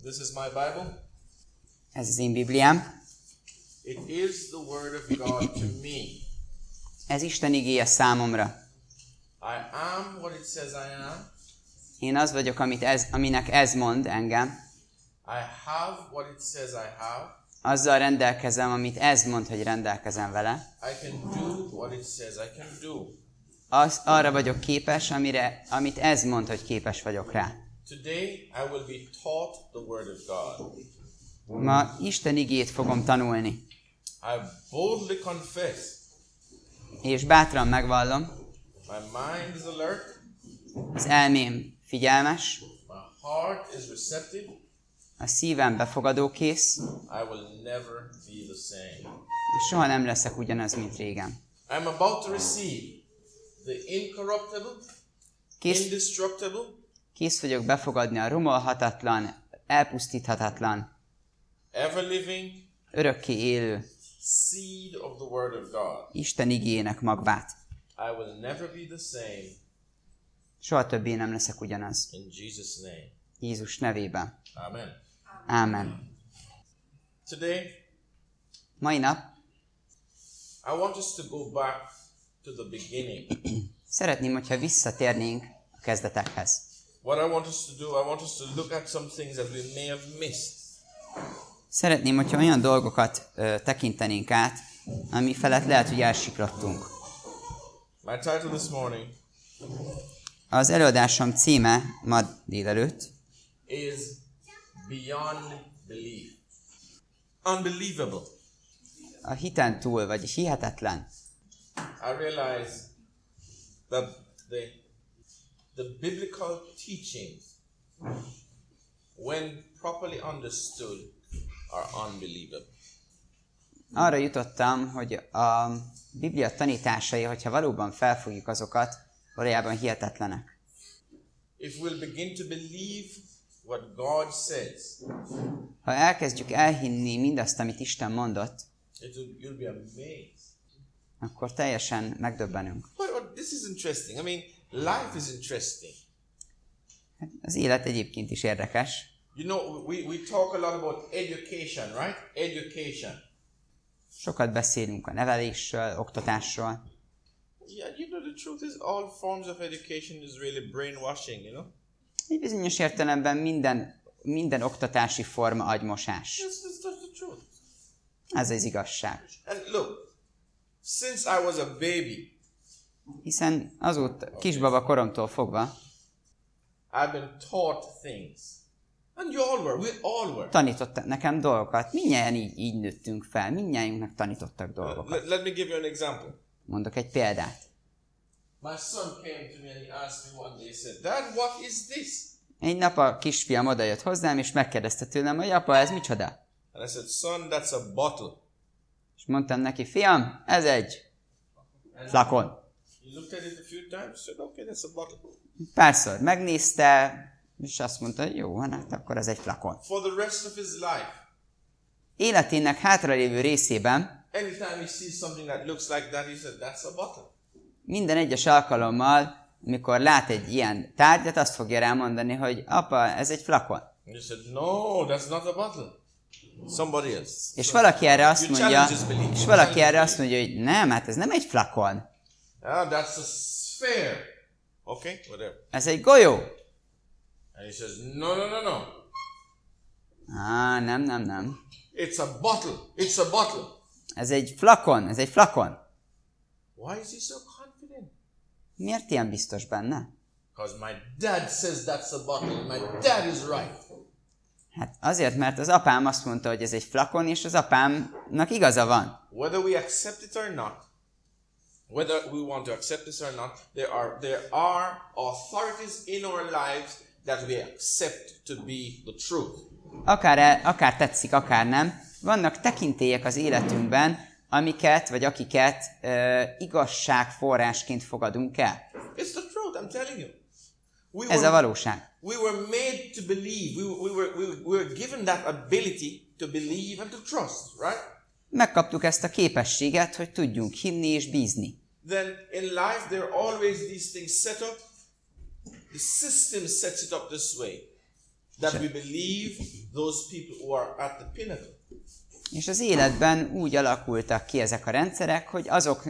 This is my Bible. Ez az én Bibliám. It is the Word of God to me. Ez Isten igéje számomra. I am what it says I am. Én az vagyok, aminek ez mond engem. I have what it says I have. Azzal rendelkezem, amit ez mond, hogy rendelkezem vele. I can do what it says I can do. Arra vagyok képes, amit ez mond, hogy képes vagyok rá. Today I will be taught the Word of God. Ma Isten igét fogom tanulni. I boldly confess. És bátran megvallom. My mind is alert. Az elmém figyelmes. My heart is receptive. A szívem befogadókész. I will never be the same. És soha nem leszek ugyanaz, mint régen. I'm about to receive the incorruptible, indestructible, Kész vagyok befogadni a romolhatatlan, elpusztíthatatlan, ever living örökké élő seed of the Word of God. Isten igéjének magvát. I will never be the same. Soha többé nem leszek ugyanaz. In Jesus' name. Jézus nevében. Amen. Ámen. Today, Mai nap I want us to go back to the beginning. szeretném, hogyha visszatérnénk a kezdetekhez. What I want us to do, I want us to look at some things that we may have missed. Szeretném, hogyha olyan dolgokat tekintenénk át, ami felett lehet, hogy elsiklottunk. My title this morning Az előadásom címe ma délelőtt is Beyond Belief. Unbelievable. a hiten túl, vagy hihetetlen. I realize that the biblical teachings, when properly understood, are unbelievable. Arra jutottam, hogy a Biblia tanításai, hogyha valóban felfogjuk azokat, valójában hihetetlenek. If we'll begin to believe what God says, Ha elkezdjük elhinni mindazt, amit Isten mondott, you'll be amazed. akkor teljesen megdöbbenünk. But this is interesting. I mean, life is interesting. Az élet egyébként is érdekes. You know, we talk a lot about education, right? Education. Sokat beszélünk a nevelésről, oktatásról. Yeah, you know, the truth is all forms of education is really brainwashing, you know? Egy bizonyos értelemben minden oktatási forma agymosás. That's the truth. Ez az igazság. And look, since I was a baby, Hiszen azóta kisbaba koromtól fogva I've been taught things. And you all were, we all were. tanítottak nekem dolgokat. Mindnyájan így nőttünk fel. Mindnyájunknak tanítottak dolgokat. Let me give you an example. Mondok egy példát. My son came to me and he asked me one day, he said, Dad, what is this? Egy nap a kisfiam odajött hozzám, és megkérdezte tőlem, hogy apa, ez micsoda? And I said, son, that's a bottle. És mondtam neki, fiam, ez egy flakon. He looked at it a few times, said, okay, that's a bottle. Párszor megnézte, és azt mondta, hogy jó, hát akkor ez egy flakon. For the rest of his life, Életének hátralévő részében anytime he sees something that looks like that, he said, that's a bottle. minden egyes alkalommal, amikor lát egy ilyen tárgyat, azt fogja rámondani, hogy apa, ez egy flakon. And he said, no, that's not a bottle. Somebody else. És valaki erre azt You mondja, challenge his belief. és valaki erre azt mondja, hogy nem, hát ez nem egy flakon. That's a sphere. Okay, whatever. Ez egy golyó. And he says, no. Nem. It's a bottle. It's a bottle. Ez egy flakon. Why is he so confident? Miért ilyen biztos benne? Because my dad says that's a bottle. My dad is right. Hát azért, mert az apám azt mondta, hogy ez egy flakon, és az apámnak igaza van. Whether we accept it or not, whether we want to accept this or not, there are authorities in our lives that we accept to be the truth. Akár tetszik, akár nem, vannak tekintélyek az életünkben, akiket igazságforrásként fogadunk el. It's the truth, I'm telling you. Ez a valóság. We were made to believe. We were given that ability to believe and to trust, right? Megkaptuk ezt a képességet, hogy tudjunk hinni és bízni. Then in life there are always these things set up. The system sets it up this way. that we believe those people who are at the pinnacle. És az életben úgy alakultak ki ezek a rendszerek, hogy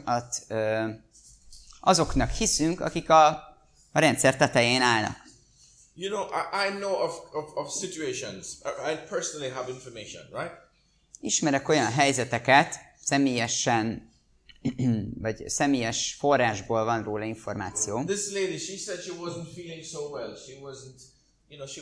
azoknak hiszünk, akik a rendszer tetején állnak. You know, I know of situations. I personally have information, right? Ismerek olyan helyzeteket, személyesen, vagy személyes forrásból van róla információ. This lady, she said she wasn't feeling so well. She wasn't, she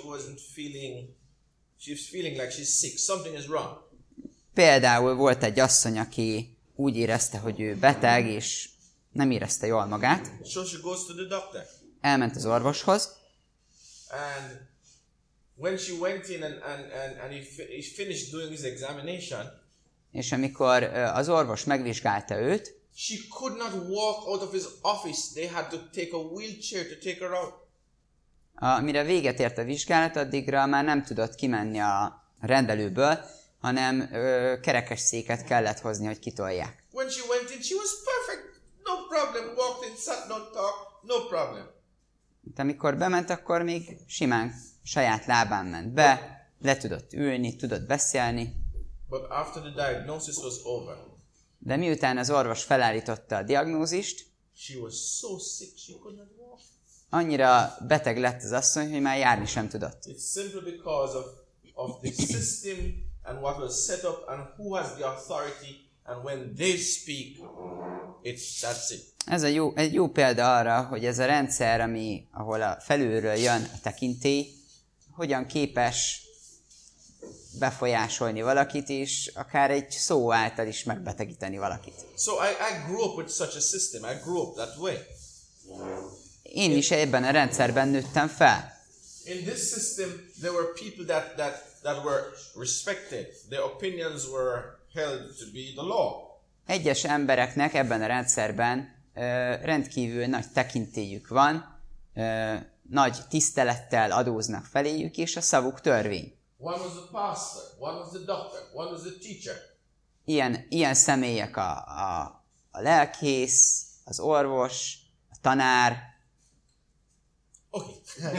was feeling like she's sick. Something is wrong. Például volt egy asszony, aki úgy érezte, hogy ő beteg, és nem érezte jól magát. So she goes to the doctor. Elment az orvoshoz. And when she went in and he finished doing his examination, és amikor az orvos megvizsgálta őt, she could not walk out of his office. They had to take a wheelchair to take her out. Mire véget ért a vizsgálat, addigra már nem tudott kimenni a rendelőből, hanem kerekesszéket kellett hozni, hogy kitolják. When she went in, she was perfect. No problem. Walked in, sat down, talk. No problem. De amikor bement, akkor még simán saját lábán ment be, le tudott ülni, tudott beszélni. But after the diagnosis was over, de miután az orvos felállította a diagnózist, she was so sick she could not walk. Annyira beteg lett az asszony, hogy már járni sem tudott. It's simply because of the system and what was set up and who has the authority, and when they speak, that's it. Ez egy jó példa arra, hogy ez a rendszer, ahol a felülről jön a tekintély, hogyan képes befolyásolni valakit, és akár egy szó által is megbetegíteni valakit. So I grew up with such a system. I grew up that way. Én is ebben a rendszerben nőttem fel. In this system, there were people that were respected. Their opinions were held to be the law. Egyes embereknek ebben a rendszerben rendkívül nagy tekintélyük van, nagy tisztelettel adóznak feléjük, és a szavuk törvény. One was a pastor, one was a doctor, one was a teacher. Ilyen személyek a lelkész, az orvos, a tanár. Okay.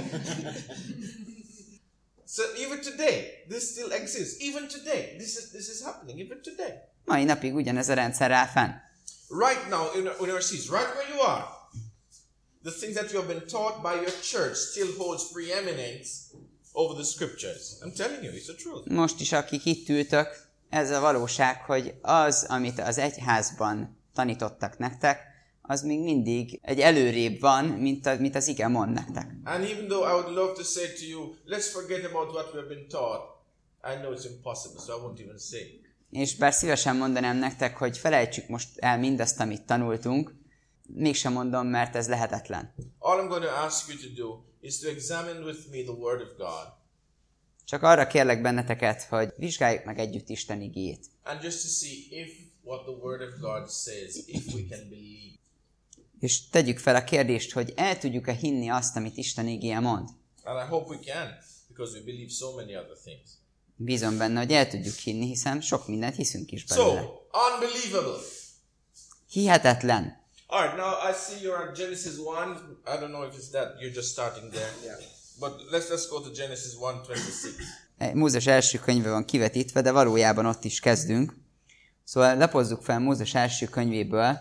So even today, this still exists. Even today, this is happening. Even today. Mai napig ugyanez a rendszer áll fenn. Right now, in our seats, right where you are, the things that you have been taught by your church still holds preeminence over the scriptures. I'm telling you, it's the truth. Most is, akik itt ültök, ez a valóság, hogy az, amit az egyházban tanítottak nektek, az még mindig egy előrébb van, mint az ige mond nektek. And even though I would love to say to you, let's forget about what we have been taught, I know it's impossible, so I won't even say. És bár szívesen mondanám nektek, hogy felejtsük most el mindazt, amit tanultunk, mégsem mondom, mert ez lehetetlen. All I'm going to ask you to do is to examine with me the Word of God. Csak arra kérlek benneteket, hogy vizsgáljuk meg együtt Isten igéjét. And just to see if what the Word of God says, if we can believe. És tegyük fel a kérdést, hogy el tudjuk-e hinni azt, amit Isten igéje mond. And I hope we can, because we believe so many other things. Bízom benne, hogy el tudjuk hinni, hiszen sok mindent hiszünk is belőle. So, unbelievable. Hihetetlen. All right, now I see you're at Genesis 1. I don't know if it's that. You're just starting there. Yeah. But let's go to Genesis 1:26. Mózes első könyve van kivetítve, de valójában ott is kezdünk. Szóval lapozzuk fel Mózes első könyvéből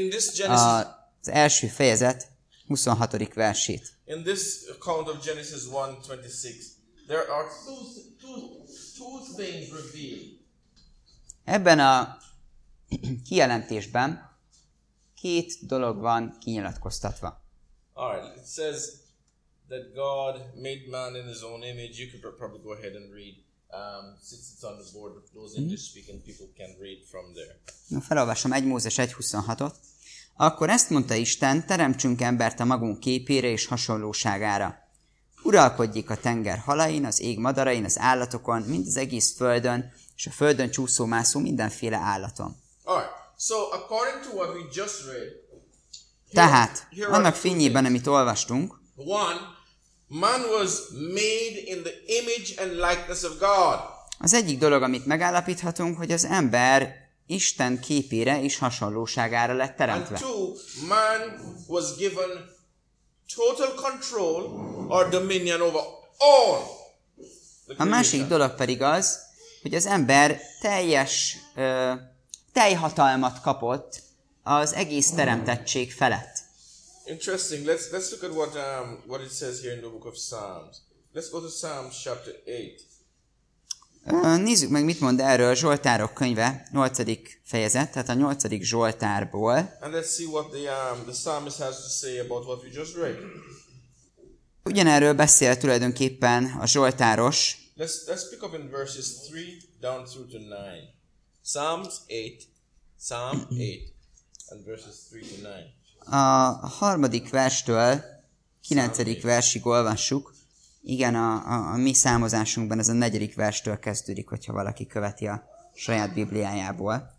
az első fejezet 26. versét. In this account of Genesis 1:26, there are two things revealed. Ebben a kijelentésben két dolog van kinyilatkoztatva. All right, it says that God made man in his own image. You could probably go ahead and read. Since it's on the board, those English-speaking people can read from there. Felolvasom 1 Mózes 1:26-ot. Akkor ezt mondta Isten, teremtsünk embert a magunk képére és hasonlóságára. Uralkodjék a tenger halain, az ég madarain, az állatokon, mind az egész földön, és a földön csúszómászó mindenféle állaton. So, according to what we just read, tehát, annak fényében, amit olvastunk, one, man was made in the image and likeness of God. Az egyik dolog, amit megállapíthatunk, hogy az ember Isten képére és hasonlóságára lett teremtve. And two, man was given total control or dominion over all A másik dolog pedig az, hogy az ember teljes teljhatalmat kapott az egész teremtettség felett. Interesting. Let's look at what it says here in the book of Psalms. Let's go to Psalms chapter 8. Nézzük meg, mit mond erről Zsoltárok könyve, 8. fejezet, tehát a 8. Zsoltárból. And let's see what the psalmist has to say about what we just read. Ugyanerről beszél tulajdonképpen a Zsoltáros. Let's pick up in verses 3 down through to 9. Psalm 8 and verses 3 to 9. A 3. verstől 9. versig olvassuk. Igen, a mi számozásunkban ez a 4. verstől kezdődik, hogyha valaki követi a saját Bibliájából.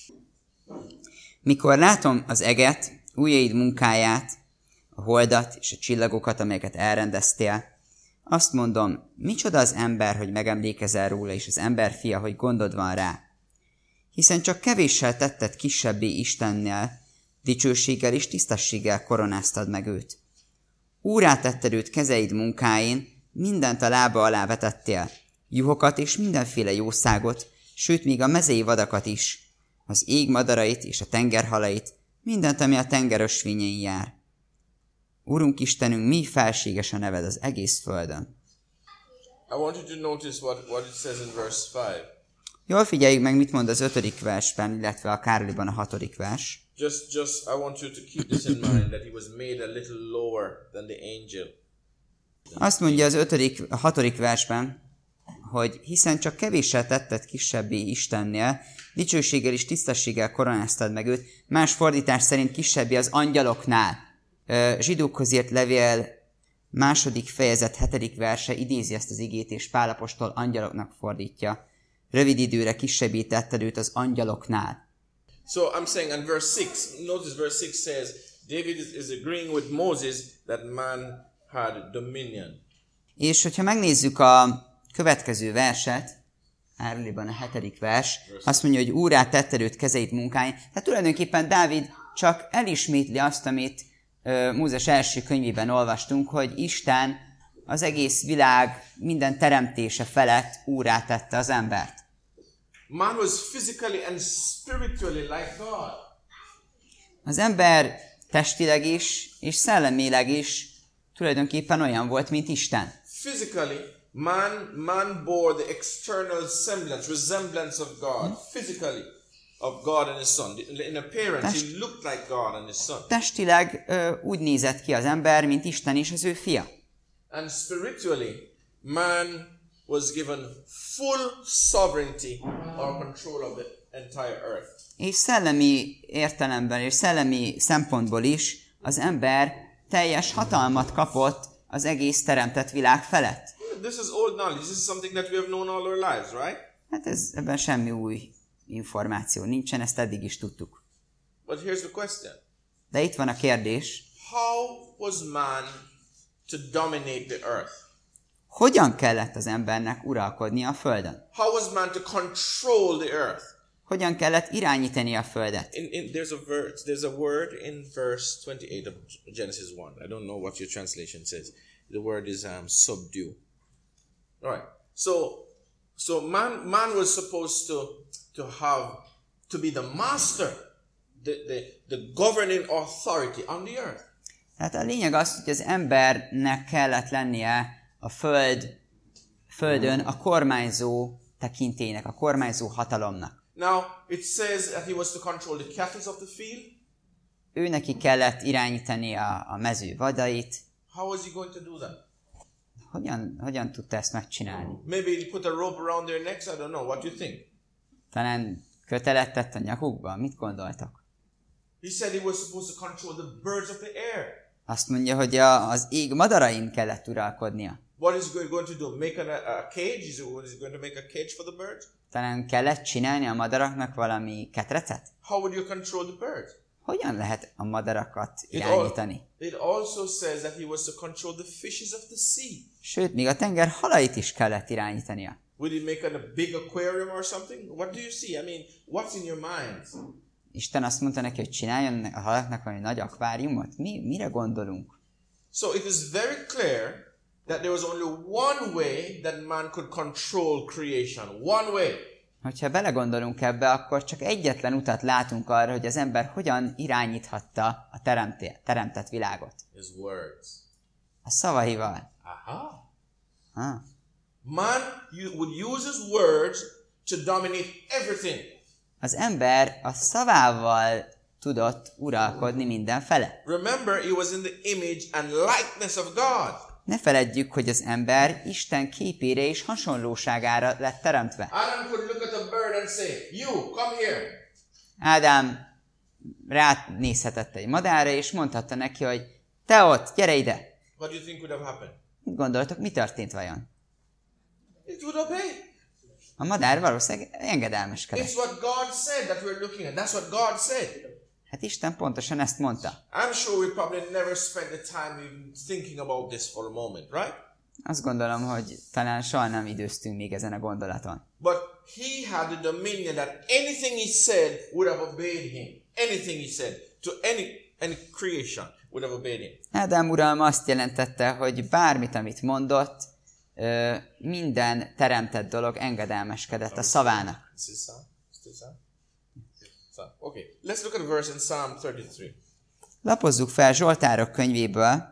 Mikor látom az eget, ujjaid munkáját, a holdat és a csillagokat, amelyeket elrendeztél, azt mondom, micsoda az ember, hogy megemlékezel róla, és az ember fia, hogy gondod van rá. Hiszen csak kevéssel tetted kisebbé Istennél, dicsőséggel és tisztességgel koronáztad meg őt. Úrrá tetted őt kezeid munkáin, mindent a lába alá vetettél, juhokat és mindenféle jószágot, sőt még a mezei vadakat is, az ég madarait és a tengerhalait, mindent, ami a tenger ösvényein jár. Urunk Istenünk, mi felséges a neved az egész földön. I want you to notice what it says in verse 5. Jól figyeljük meg, mit mond az 5. versben, illetve a Károliban a 6. vers. Just I want you to keep this in mind, that he was made a little lower than the angel. Azt mondja az 6. versben, hogy hiszen csak kevéssel tetted kisebbé Istennél, dicsőséggel és tisztességgel koronáztad meg őt, más fordítás szerint kisebbé az angyaloknál. Zsidókhoz írt levél 2. fejezet 7. verse idézi ezt az igét, és Pál apostol angyaloknak fordítja. Rövid időre kisebbé tetted őt az angyaloknál. So I'm saying in verse 6, notice verse 6 says, David is agreeing with Moses that man had dominion. És hogyha megnézzük a következő verset, Árliban a 7. vers, azt mondja, hogy úrrá tetted őt kezeid munkáin. Tehát tulajdonképpen Dávid csak elismétli azt, amit Mózes első könyvében olvastunk, hogy Isten az egész világ minden teremtése felett úrrá tette az embert. Man was physically and spiritually like God. Az ember testileg is, és szellemileg is tulajdonképpen olyan volt, mint Isten. Physically, man bore the external resemblance of God, physically, of God and His Son. In appearance, he looked like God and His Son. Testileg úgy nézett ki az ember, mint Isten és az ő fia. And spiritually, man was given full sovereignty or control of the entire earth. És szellemi értelemben és szellemi szempontból is az ember teljes hatalmat kapott az egész teremtett világ felett. This is old knowledge. This is something that we have known all our lives, right? Hát ebben semmi új információ nincsen, ezt eddig is tudtuk. But here's the question. De itt van a kérdés. How was man to dominate the earth? Hogyan kellett az embernek uralkodni a földön? How was man to control the earth? Hogyan kellett irányítani a földet? There's a word in verse 28 of Genesis 1. I don't know what your translation says. The word is subdue. All right. So man was supposed to be the master, the governing authority on the earth. Tehát a lényeg az, hogy az embernek kellett lennie a földön a kormányzó tekintélynek, a kormányzó hatalomnak. Now, it says that he was to control the cattle of the field. Ő neki kellett irányítani a mező vadait. How was he going to do that? Hogyan tudta ezt megcsinálni? Maybe he put a rope around their necks, I don't know. What do you think? Talán kötelet tett a nyakukba? Mit gondoltak? He said he was supposed to control the birds of the air. Azt mondja, hogy az ég madarain kellett uralkodnia. What is he going to do? Make a cage? Is he going to make a cage for the birds? Talán kellett csinálni a madaraknak valami ketrecet? How would you control the birds? Hogyan lehet a madarakat irányítani? It also says that he was to control the fishes of the sea. Sőt, még a tenger halait is kellett irányítania. Would he make a big aquarium or something? What do you see? I mean, what's in your minds? Isten azt mondta neki, hogy csináljon a halaknak valami nagy akváriumot? Mire gondolunk? So it is very clear that there was only one way that man could control creation. One way. Hogyha belegondolunk ebbe, akkor csak egyetlen utat látunk arra, hogy az ember hogyan irányíthatta a teremtett világot. His words. A szavaival. Aha. Ha. Man would use his words to dominate everything. Az ember a szavával tudott uralkodni mindenfele. Remember, he was in the image and likeness of God. Ne feledjük, hogy az ember Isten képére és hasonlóságára lett teremtve. Adam could look at a bird and say, "You, come here." Ádám ránézhetett egy madárra, és mondhatta neki, hogy te ott, gyere ide. What do you think would have happened? Mit gondoltok, mi történt vajon? It would obey. A madár valószínűleg engedelmeskedett. It's what God said that we're looking at. That's what God said. Hát Isten pontosan ezt mondta. I'm sure we probably never spent the time even thinking about this for a moment, right? Azt gondolom, hogy talán soha nem időztünk még ezen a gondolaton. But he had the dominion that anything he said would have obeyed him. Anything he said to any creation would have obeyed him. Ádám uralma azt jelentette, hogy bármit, amit mondott, minden teremtett dolog engedelmeskedett a szavának. Okay, let's look at a verse in Psalm 33. Lapozzuk fel Zsoltárok könyvéből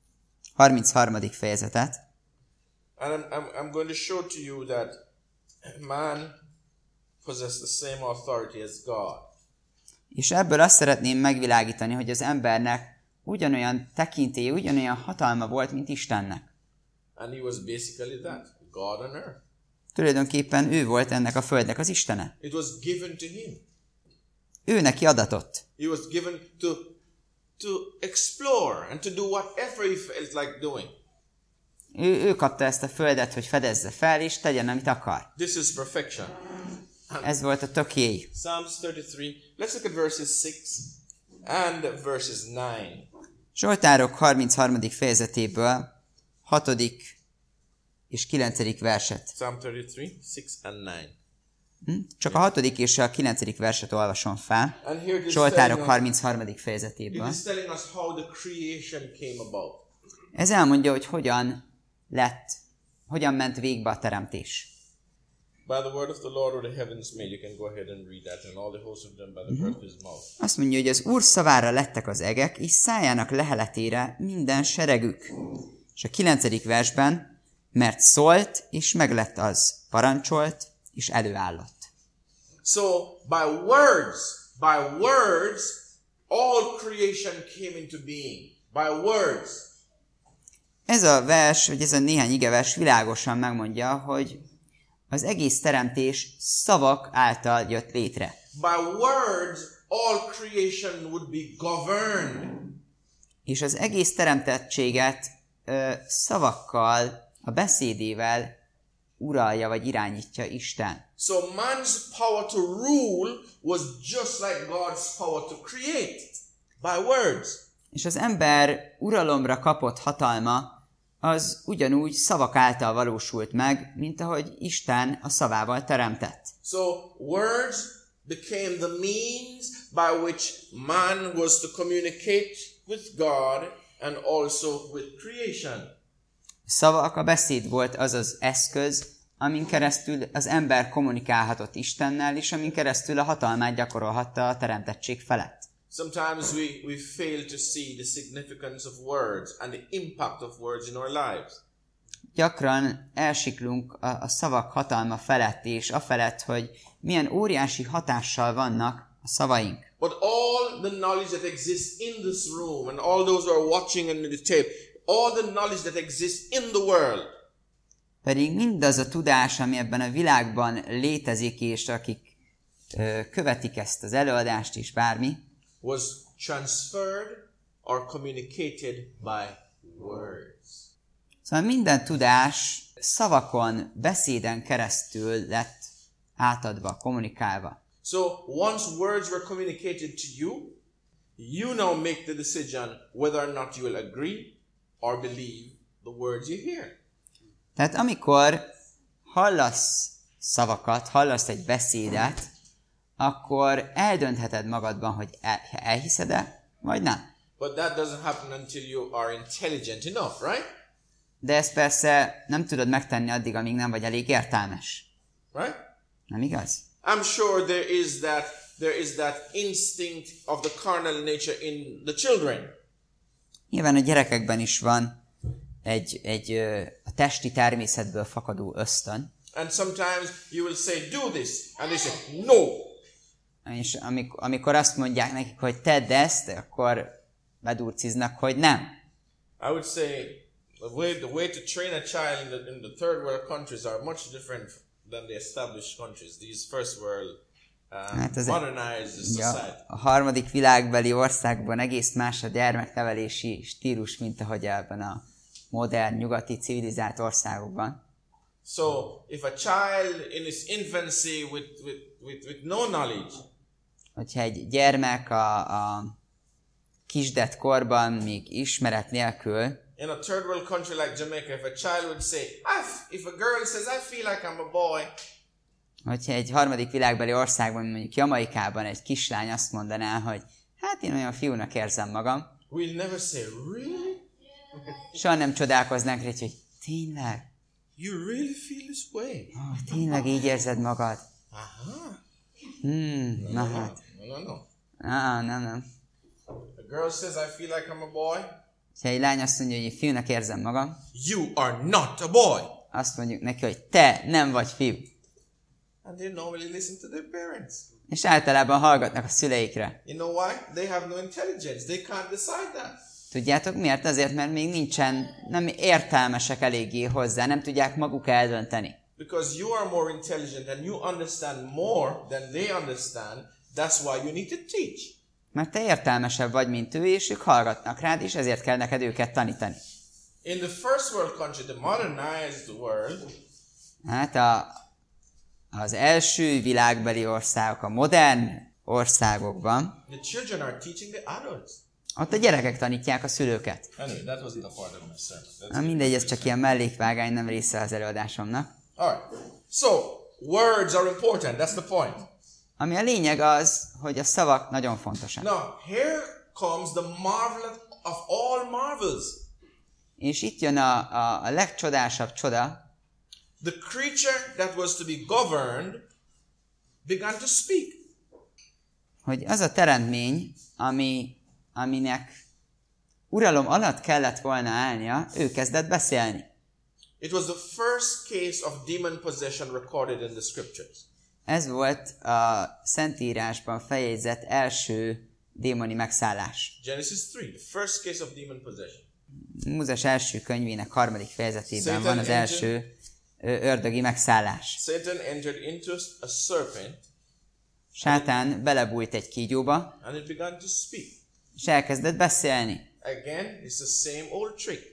33. fejezetet. And I'm going to show to you that man possesses the same authority as God. És ebből azt szeretném megvilágítani, hogy az embernek ugyanolyan tekintélye, ugyanolyan hatalma volt, mint Istennek. And he was basically that, God on earth. Tulajdonképpen ő volt ennek a földnek az Istene. It was given to him. Ő neki adatott. He was given to explore and to do whatever he felt like doing. Ő kapta ezt a földet, hogy fedezze fel, és tegyen, amit akar. This is perfection. Ez volt a tökély. Psalms 33. Let's look at verses 6 and verses 9. Zsoltárok 33. fejezetéből 6. és 9. verset. Psalm 33, 6 and 9. Csak a 6. és a 9. verset olvasom fel. And here it is Zsoltárok telling 33. fejezetéből. It is telling us how the creation came about. Ez elmondja, hogy hogyan ment végbe a teremtés. By the word of the Lord were the heavens made. You can go ahead and read that. And all the hosts of them by the breath of his mouth. Azt mondja, hogy az Úr szavára lettek az egek, és szájának leheletére minden seregük. És a 9. versben, mert szólt, és meglett az, parancsolt, és előállott. So, by words, all creation came into being. By words. Ez a vers, vagy ez a néhány igevers világosan megmondja, hogy az egész teremtés szavak által jött létre. By words, all creation would be governed. És az egész teremtettséget szavakkal, a beszédével uralja vagy irányítja Isten. So man's power to rule was just like God's power to create. By words. És az ember uralomra kapott hatalma az ugyanúgy szavak által valósult meg, mint ahogy Isten a szavával teremtett. So words became the means by which man was to communicate with God and also with creation. Szavak, a beszéd volt az az eszköz, amin keresztül az ember kommunikálhatott Istennel, és amin keresztül a hatalmát gyakorolhatta a teremtettség felett. Sometimes we fail to see the significance of words and the impact of words in our lives. Gyakran elsiklunk a szavak hatalma felett, és afelett, hogy milyen óriási hatással vannak a szavaink. But all the knowledge that exists in this room and all those who are watching in the tape, all the knowledge that exists in the world, pedig mindaz a tudás, ami ebben a világban létezik, és akik követik ezt az előadást is bármi, was transferred or communicated by words. Szóval minden tudás szavakon, beszéden keresztül lett átadva, kommunikálva. So once words were communicated to you, you now make the decision whether or not you will agree or believe the words you hear. Tehát amikor hallasz szavakat, hallasz egy beszédet, akkor eldöntheted magadban, hogy elhiszed-e, vagy nem. But that doesn't happen until you are intelligent enough, right? De ezt persze nem tudod megtenni addig, amíg nem vagy elég értelmes. Right? Nem igaz? I'm sure there is that instinct of the carnal nature in the children. Nyilván a gyerekekben is van a testi természetből fakadó ösztön. And sometimes you will say, do this. And they say, no. És amikor azt mondják nekik, hogy tedd ezt, akkor bedurciznak, hogy nem. I would say the way to train a child in the third world countries are much different than the established countries. These first world modernized society. A harmadik világbeli országban egész más a gyermeknevelési stílus, mint ahogy ebben a modern, nyugati, civilizált országokban. So, if a child in his infancy with no knowledge, hogyha egy gyermek a kisdett korban, még ismeret nélkül, in a third world country like Jamaica, if a child would say, if a girl says, I feel like I'm a boy, hogyha egy harmadik világbeli országban, mondjuk Jamaikában egy kislány azt mondaná, hogy hát én olyan fiúnak érzem magam, we'll never say, really? Soha nem csodálkoznánk rá, hogy tényleg? You really feel this way? Tényleg így érzed magad? Aha. Na hát. No. Nem. A girl says, I feel like I'm a boy. Ha egy lány azt mondja, hogy én fiúnak érzem magam, you are not a boy. Azt mondjuk neki, hogy te nem vagy fiú. And they normally listen to their parents. És általában hallgatnak a szüleikre. You know why? They have no intelligence. They can't decide that. Tudjátok miért? Azért, mert még nem értelmesek eléggé hozzá, nem tudják maguk eldönteni. Because you are more intelligent and you understand more than they understand, that's why you need to teach. Mert te értelmesebb vagy, mint ő, és ők hallgatnak rád, és ezért kell neked őket tanítani. In the first world country, the modernized world, hát az első világbeli országok, a modern országokban, the children are teaching the adults. Ott a gyerekek tanítják a szülőket. Anyway, that wasn't a part of my sermon. Mindegy, ez csak ilyen mellékvágány, nem része az előadásomnak. Alright. So, words are important. That's the point. Ami a lényeg az, hogy a szavak nagyon fontosak. Now, here comes the marvel of all marvels. És itt jön a legcsodásabb csoda. The creature that was to be governed began to speak. Hogy az a teremtmény, aminek uralom alatt kellett volna állnia, ő kezdett beszélni. It was the first case of demon possession recorded in the scriptures. Ez volt a Szentírásban feljegyzett első démoni megszállás. Genesis 3, the first case of demon possession. Mózes első könyvének 3. fejezetében van az első ördögi megszállás. Satan entered into a serpent. Sátán belebújt egy kígyóba, And it began to speak. és elkezdett beszélni. Again, it's the same old trick.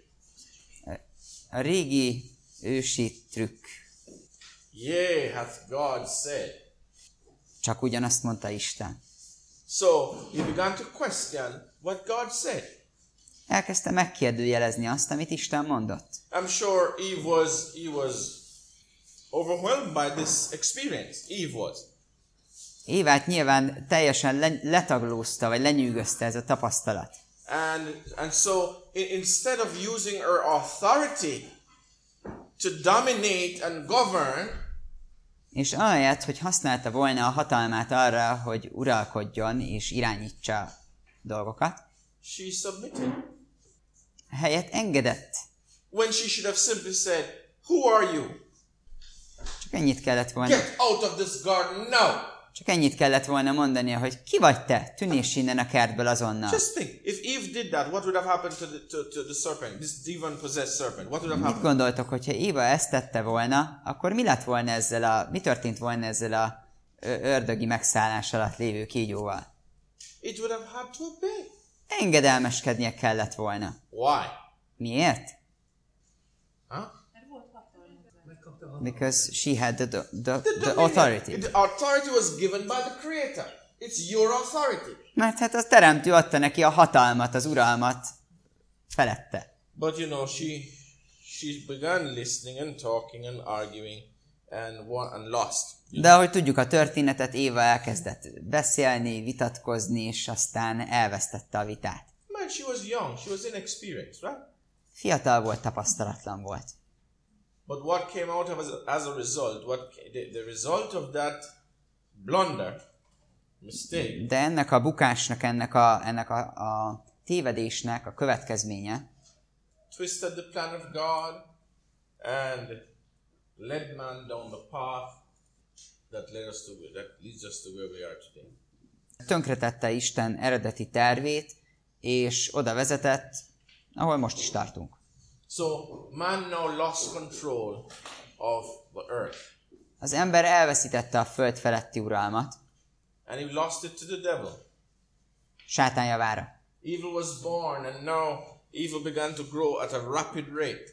A régi ősi trükk. Yea, hath God said. Csak ugyanazt mondta Isten. So, he began to question what God said. Elkezdte megkérdőjelezni azt, amit Isten mondott. I'm sure Eve was overwhelmed by this experience. Eve was. Évát nyilván teljesen letaglózta, vagy lenyűgözte ez a tapasztalat. And so, instead of using her authority to dominate and govern, és ahelyett, hogy használta volna a hatalmát arra, hogy uralkodjon és irányítsa a dolgokat, she submitted. helyett engedett. When she should have simply said, who are you? Csak ennyit kellett volna. Get out of this garden now! Csak ennyit kellett volna mondania, hogy ki vagy te? Tűnés innen a kertből azonnal. Just think, if Eve did that, what would have happened to the serpent, this demon-possessed serpent? What would have Mit happened? gondoltok, hogyha Éva ezt tette volna, akkor mi történt volna ezzel a ördögi megszállás alatt lévő kígyóval? It would have had to obey. Engedelmeskednie kellett volna. Why? Miért? Huh? Because she had the dominion. authority. The authority was given by the Creator. It's your authority. Mert hát a teremtő adta neki a hatalmat, az uralmat felette. But you know, she began listening and talking and arguing and lost. De ahogy tudjuk a történetet, Éva elkezdett beszélni, vitatkozni, és aztán elvesztette a vitát. Man, she was young. She was inexperienced, right? fiatal volt, tapasztalatlan volt. But what came out of as a result, the result of that blunder, mistake, De ennek a bukásnak, ennek a tévedésnek a következménye twisted the plan of God and led man down the path that leads us to where we are today. tönkretette Isten eredeti tervét, és oda vezetett, ahol most is tartunk. So man now lost control of the earth. Az ember elveszítette a föld feletti uralmat, And he lost it to the devil. sátán javára. Evil was born, and now evil began to grow at a rapid rate.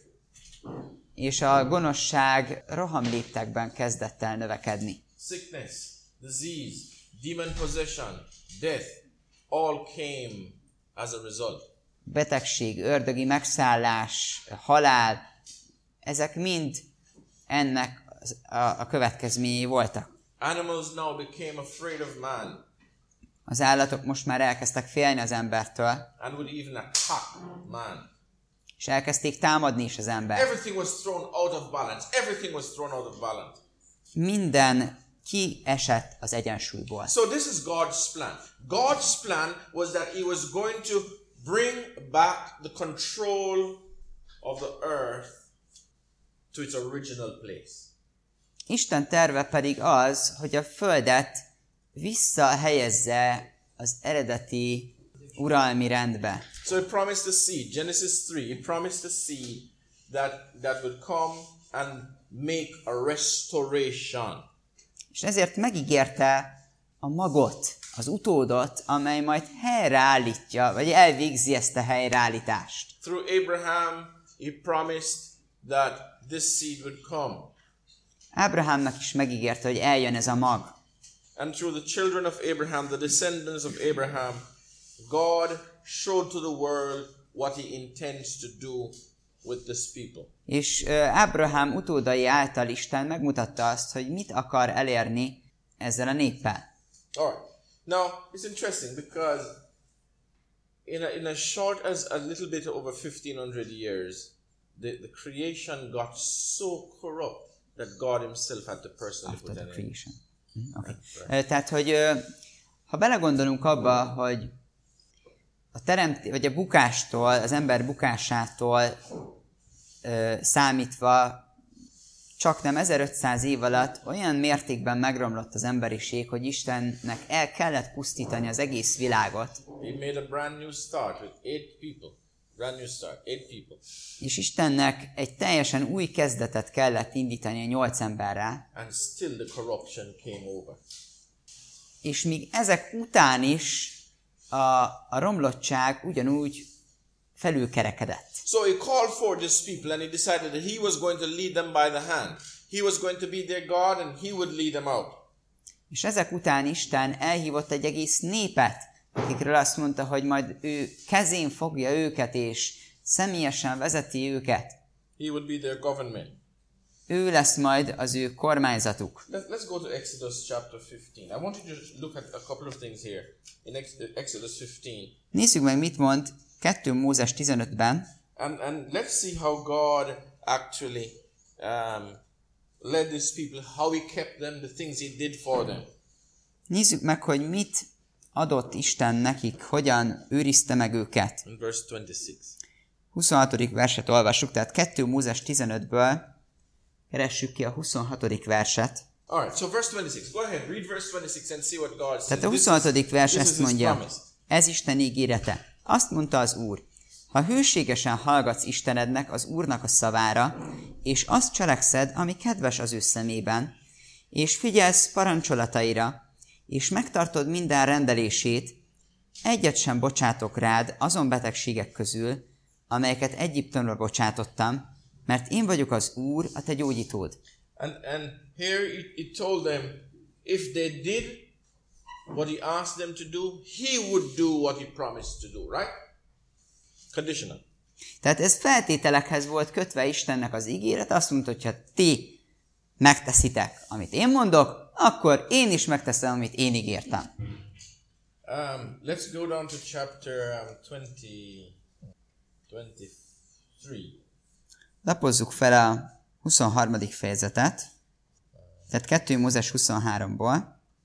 És a gonoszság rohamléptekben kezdett el növekedni. Sickness, disease, demon possession, death, all came as a result. Betegség, ördögi megszállás, halál, ezek mind ennek a következményei voltak. Animals now became afraid of man Az állatok most már elkezdtek félni az embertől, and would even attack man. és elkezdték támadni is az embert. Everything was thrown out of balance. Everything was thrown out of balance. Minden kiesett az egyensúlyból. So this is God's plan. God's plan was that he was going to bring back the control of the earth to its original place. Isten terve pedig az, hogy a földet visszahelyezze az eredeti uralmi rendbe. So he promised a seed, Genesis 3, he promised a seed that would come and make a restoration. És ezért megígérte a magot, az utódot, amely majd helyreállítja, vagy elvégzi ezt a helyreállítást. Through Abraham, he promised that this seed would come. Ábrahámnak is megígérte, hogy eljön ez a mag. And through the children of Abraham, the descendants of Abraham, God showed to the world what he intends to do with this people. És Ábrahám utódai által Isten megmutatta azt, hogy mit akar elérni ezzel a néppel. All right. Now, it's interesting because in as short as a little bit over 1500 years, the creation got so corrupt that God himself had to personally After put the an end. creation. Okay. Tehát, hogy ha belegondolunk abba, hogy vagy a bukástól, az ember bukásától számítva csak nem 1500 év alatt olyan mértékben megromlott az emberiség, hogy Istennek el kellett pusztítani az egész világot. He made a brand new start with 8 people. Brand new start, 8 people. És Istennek egy teljesen új kezdetet kellett indítani a 8 emberrel. And still the corruption came over. És még ezek után is a romlottság ugyanúgy felülkerekedett. So he called for these people and he decided that he was going to lead them by the hand. He was going to be their God and he would lead them out. És ezek után Isten elhívott egy egész népet, akikről azt mondta, hogy majd ő kezén fogja őket, és személyesen vezeti őket. He would be their government. Ő lesz majd az ő kormányzatuk. Let's go to Exodus chapter 15. I want you to look at a couple of things here. In Exodus 15. Nézzük meg, mit mond 2 Mózes 15-ben. And let's see how God actually led these people, how he kept them, the things he did for them. Nézzük meg, hogy mit adott Isten nekik, hogyan őrizte meg őket. In verse 26. 26. verset olvassuk, tehát 2 Mózes 15-ből keressük ki a 26. verset. All right, so verse 26. Go ahead, read verse 26 and see what God says. Tehát a 26. vers this is ezt his mondja, promise. ez Isten ígérete. Azt mondta az Úr, ha hűségesen hallgatsz Istenednek, az Úrnak a szavára, és azt cselekszed, ami kedves az ő szemében, és figyelsz parancsolataira, és megtartod minden rendelését, egyet sem bocsátok rád azon betegségek közül, amelyeket Egyiptomra bocsátottam, mert én vagyok az Úr, a te gyógyítód. And here he told them, if they did what he asked them to do, he would do what he promised to do, right? Conditional. Tehát ez feltételekhez volt kötve Istennek az ígéret, azt mondta, hogy ha ti megteszitek, amit én mondok, akkor én is megteszem, amit én ígértem. Let's go down to chapter 26. Lapozzuk fel a 23. fejezetet, tehát 2 Mózes 23-ból.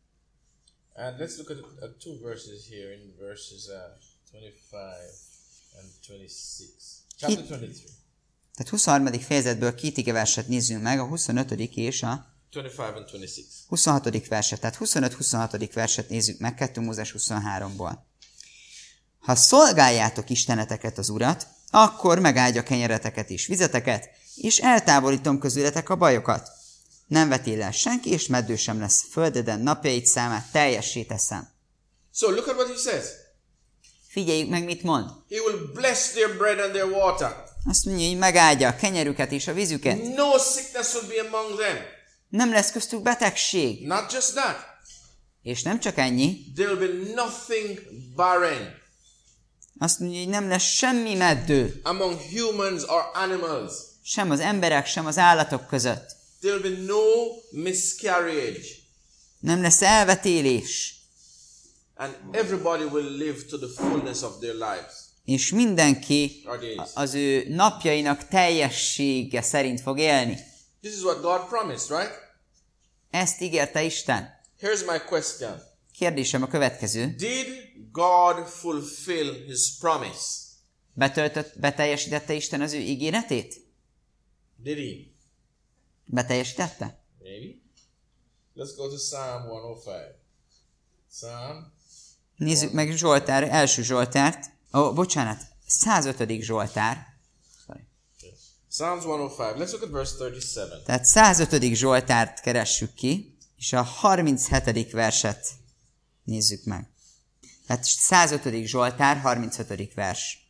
And let's look at two verses here in verses 25 and 26. Chapter 23. Tehát 23. fejezetből 2 igeverset nézzünk meg, a 25. és a 25 and 26. 26. verset. Tehát 25-26. verset nézzük meg 2 Mózes 23-ból. Ha szolgáljátok isteneteket az Urat, akkor megáldja kenyereteket és vizeteket, és eltávolítom közületek a bajokat. Nem vetél el senki, és meddő sem lesz földeden, napjait számát teljessé teszem. So look at what he says. Figyeljük meg, mit mond. He will bless their bread and their water. Azt mondja, hogy megáldja a kenyerüket és a vízüket. No sickness will be among them. Nem lesz köztük betegség. Not just that. És nem csak ennyi. There will be nothing barren Azt mondja, hogy nem lesz semmi meddő. among humans or animals. Sem az emberek, sem az állatok között. There will be no miscarriage. Nem lesz elvetélés. And everybody will live to the fullness of their lives. És mindenki Or days. az ő napjainak teljessége szerint fog élni. This is what God promised, right? Ezt ígérte Isten. Here's my question. Kérdésem a következő. Did God fulfill his promise? Beteljesítette Isten az ő ígéretét? Did he? Beteljesítette? Maybe. Let's go to Psalm 105. Psalm. Nézzük meg Zsoltár, első Zsoltárt. Bocsánat, 105. Zsoltár. Psalms 105. Let's look at verse 37. Tehát 105. Zsoltárt keressük ki, és a 37. verset nézzük meg. Tehát 105. Zsoltár, 35. vers.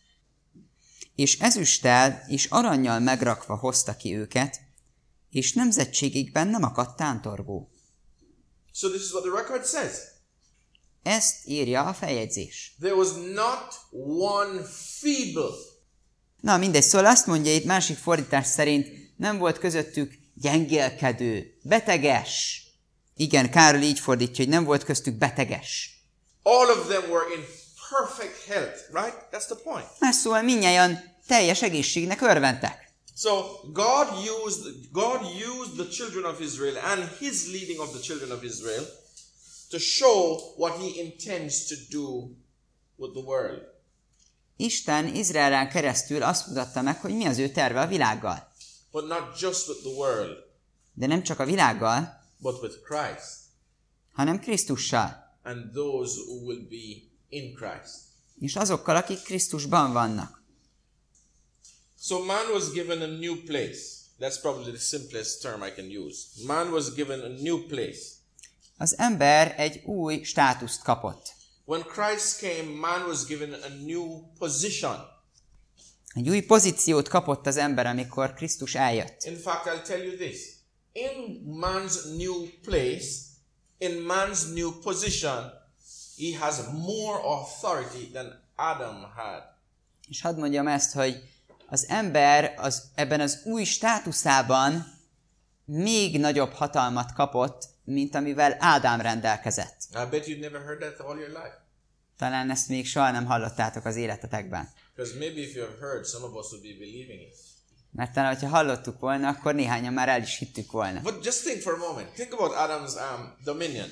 És ezüsttel és arannyal megrakva hozta ki őket, és nemzetségükben nem akadt tántorgó. So this is what the record says. Ezt írja a feljegyzés. There was not one feeble. Na mindegy, szóval azt mondja itt másik fordítás szerint, nem volt közöttük gyengélkedő, beteges. Igen, Károly így fordítja, hogy nem volt köztük beteges. All of them were in perfect health, right? That's the point. Más szóval mindnyájan teljes egészségnek örventek. So God used the children of Israel and his leading of the children of Israel to show what he intends to do with the world. Isten Izraelen keresztül azt mutatta meg, hogy mi az ő terve a világgal. But not just with the world, De nem csak a világgal, but with Christ hanem Krisztussal. and those who will be in Christ. És azokkal, akik Krisztusban vannak. So man was given a new place. That's probably the simplest term I can use. Man was given a new place. Az ember egy új státuszt kapott. When Christ came, man was given a new position. Egy új pozíciót kapott az ember, amikor Krisztus eljött. In fact, I'll tell you this. In man's new place, in man's new position, he has more authority than Adam had. És hadd mondjam ezt, hogy az ember ebben az új státuszában még nagyobb hatalmat kapott, mint amivel Ádám rendelkezett. I bet you've never heard that all your life. Talán ezt még soha nem hallottátok az életetekben. Because maybe if you have heard, some of us would be believing it. Mert talán, hogyha hallottuk volna, akkor néhányan már el is hittük volna. But just think for a moment. Think about Adam's dominion.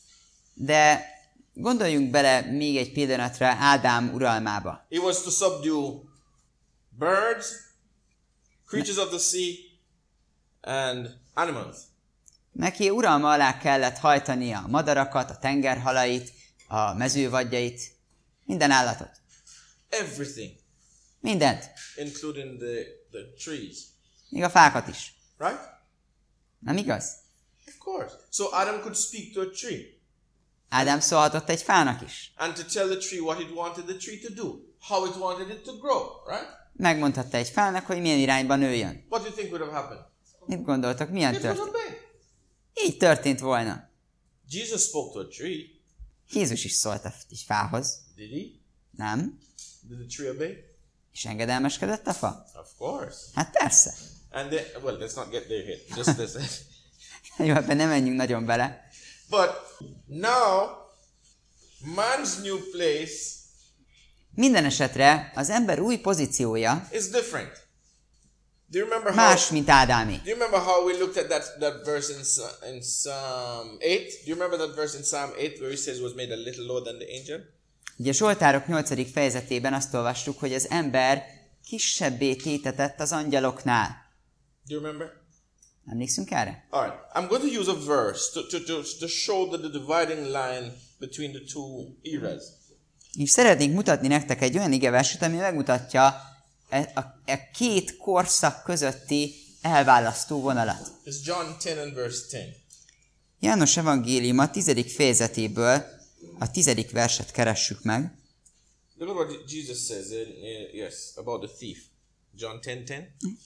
De gondoljunk bele még egy pillanatra Ádám uralmába. He was to subdue birds, creatures of the sea, and animals. Neki uralma alá kellett hajtania a madarakat, a tengerhalait, a mezővadjait, minden állatot. Everything, Mindent. including the trees. Még a fákat is. Right? Nem igaz? Of course. So Adam could speak to a tree Ádám szólhatott egy fának is. and to tell the tree what it wanted the tree to do, how it wanted it to grow, right? Megmondhatta egy fának, hogy milyen irányba nőjön. What do you think would have happened? Mit gondoltok, milyen It would történt? obey. Így történt volna. Jesus spoke to a tree. Jézus is szólt egy fához. Did he? Nem? Did the tree obey? És engedelmeskedett a fa? Of course. Hát persze. And then, well, let's not get there yet. Just this. Jó, ebben nem menjünk nagyon bele. But now, man's new place Minden esetre az ember új pozíciója is different. Do you remember más, mint Ádámé. Do you remember how we looked at that verse in Psalm 8? Do you remember that verse in Psalm 8 where he says he was made a little lower than the angel? Ugye Zsoltárok 8. fejezetében azt olvastuk, hogy az ember kisebbé tétetett az angyaloknál. Do you remember? Emlékszünk erre? All right. I'm going to use a verse to show the dividing line between the two eras. És szeretnénk mutatni nektek egy olyan igeverset, ami megmutatja a két korszak közötti elválasztó vonalat. It's John 10 and verse 10. János evangéliuma 10. fejezetéből a 10. verset keressük meg. Look at what Jesus says yes, about the thief. John 10:10.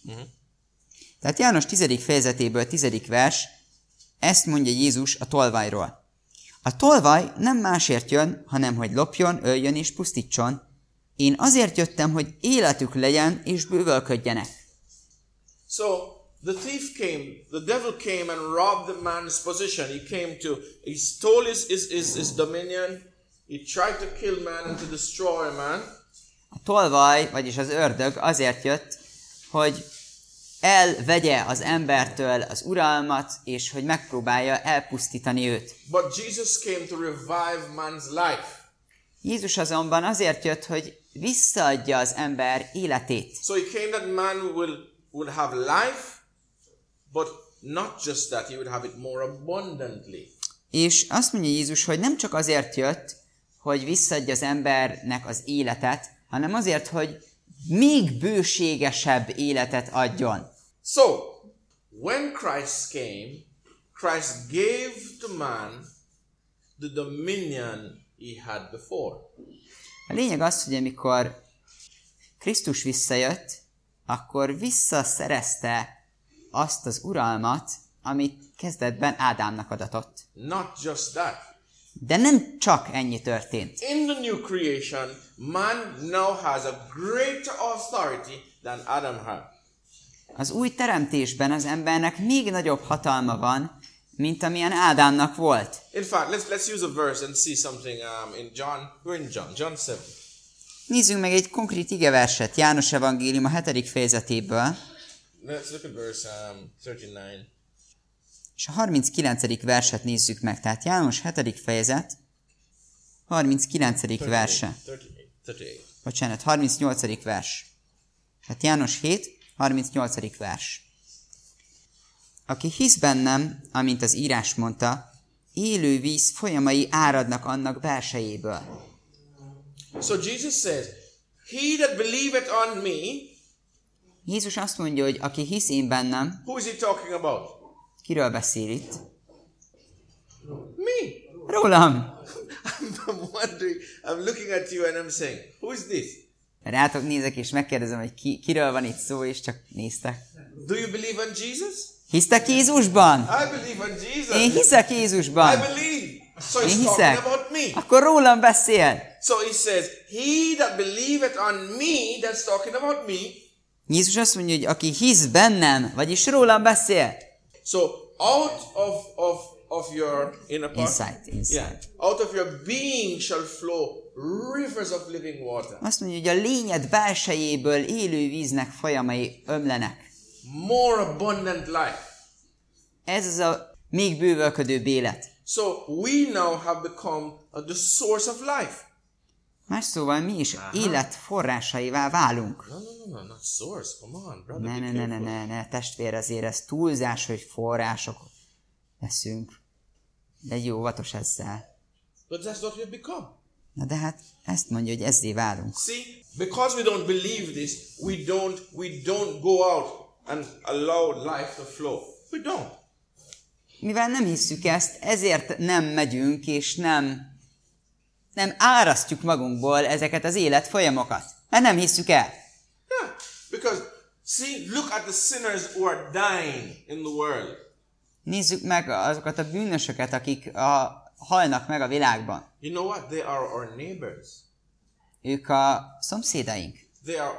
Tehát János 10. fejezetéből 10. vers, ezt mondja Jézus a tolvajról. A tolvaj nem másért jön, hanem hogy lopjon, öljön és pusztítson. Én azért jöttem, hogy életük legyen és bővölködjenek. So the thief came, the devil came and robbed the man's position. He stole his dominion. He tried to kill man and to destroy man. A tolvaj, vagyis az ördög azért jött, hogy elvegye az embertől az uralmat, és hogy megpróbálja elpusztítani őt. But Jesus came to revive man's life. Jézus azonban azért jött, hogy visszaadja az ember életét. So he came that man will have life, but not just that, he would have it more abundantly. És azt mondja Jézus, hogy nem csak azért jött, hogy visszaadja az embernek az életet, hanem azért, hogy még bőségesebb életet adjon. So, when Christ came, Christ gave to man the dominion he had before. A lényeg az, hogy amikor Krisztus visszajött, akkor visszaszerezte azt az uralmat, amit kezdetben Ádámnak adatott. Not just that. De nem csak ennyi történt. In the new creation, man now has a greater authority than Adam had. Az új teremtésben az embernek még nagyobb hatalma van, mint amilyen Ádámnak volt. In fact, let's use a verse and see something in John. We're in John 7. Nézzünk meg egy konkrét igeverset János evangélium a 7. fejezetéből, Let's look at verse 39. és a 39. verset nézzük meg. Tehát János 7. fejezet, 39. verse. 38. Bocsánat, 38. vers. Hát János 7, 38. vers. Aki hisz bennem, amint az írás mondta, élő víz folyamai áradnak annak belsejéből. So Jesus says, he that believeth on me, Jézus azt mondja, hogy aki hisz én bennem, who is he talking about? kiről beszél itt? Me. Rólam! I'm wondering, I'm looking at you and I'm saying, who is this? Rátok nézek és megkérdezem, hogy kiről van itt szó, és csak néztek. Do you believe on Jesus? Hisztek Jézusban? I believe on Jesus. Én hiszek I Jézusban. believe. So Én he's talking hiszek. about me. Akkor rólam beszél. So he says, he that believeth on me, that's talking about me. Jézus azt mondja, hogy aki hisz bennem, vagyis rólam beszél. So out of your inner part, Inside. yeah, out of your being shall flow rivers of living water. Azt mondja, hogy a lényed belsejéből élő víznek folyamai ömlenek. More abundant life. Ez az a még bővölködőbb élet. So we now have become the source of life. Más szóval mi is élet forrásaivá válunk. No, not source. Come on, brother. Ne, testvér, azért ez túlzás, hogy források leszünk. Legyél óvatos ezzel. But that's what we have become. Na de hát ezt mondja, hogy ezzé válunk. See, because we don't believe this, we don't go out and allow life to flow. We don't. Mivel nem hisszük ezt, ezért nem megyünk, és nem árasztjuk magunkból ezeket az élet folyamokat. Mert nem hisszük el. Yeah, because see, look at the sinners who are dying in the world. Nézzük meg azokat a bűnösöket, akik halnak meg a világban. You know what? They are our neighbors. Ők a szomszédaink. They are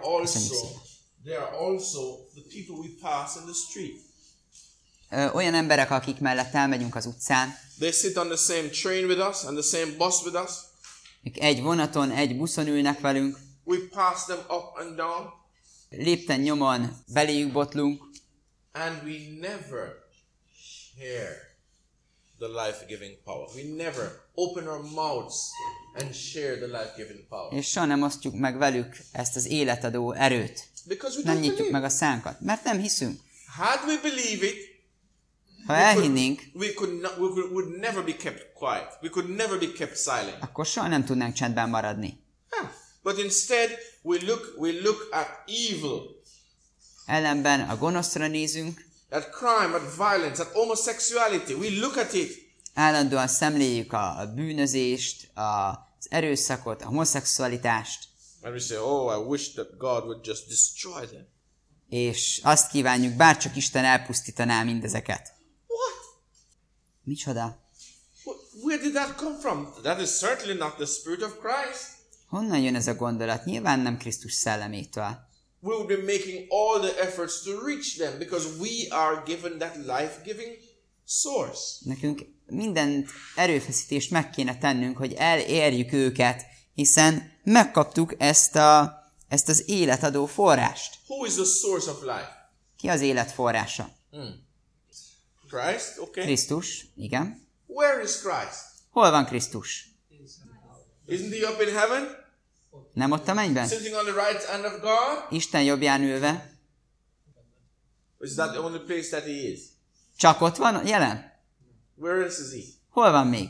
also the people we pass in the street. Olyan emberek, akik mellett elmegyünk az utcán. They sit on the same train with us and the same bus with us. Egy vonaton, egy buszon ülnek velünk, We pass them up and down, lépten nyomon beléjük botlunk, and we never share the life-giving power. We never open our mouths and share the life-giving power. és soha nem osztjuk meg velük ezt az életadó erőt. Because we Nem don't nyitjuk believe. meg a szánkat, mert nem hiszünk. Had we believe it, Ha elhinnénk, we would never be kept quiet. We could never be kept silent. akkor soha nem tudnánk csendben maradni. But instead, we look at evil, Ellenben a gonoszra nézünk, at crime, at violence, at homosexuality. We look at it. állandóan szemléljük a bűnözést, az erőszakot, a homoszexualitást, And we say, oh, I wish that God would just destroy them. és azt kívánjuk, bárcsak Isten elpusztítaná mindezeket. What? Micsoda? Where did that come from? That is certainly not the Spirit of Christ. Honnan jön ez a gondolat? Nyilván nem Krisztus szellemétől. We would be making all the efforts to reach them because we are given that life-giving source. Nekünk minden erőfeszítést meg kéne tennünk, hogy elérjük őket, hiszen megkaptuk ezt az életadó forrást. Who is the source of life? Ki az élet forrása? Christ, okay. Krisztus, igen. Where is Christ? Hol van Krisztus? Isn't he up in heaven? Nem ott a mennyben? Sitting on the right hand of God? Isten jobbján ülve? Is that the only place that he is? Csak ott van jelen? Where else is he? Hol van még?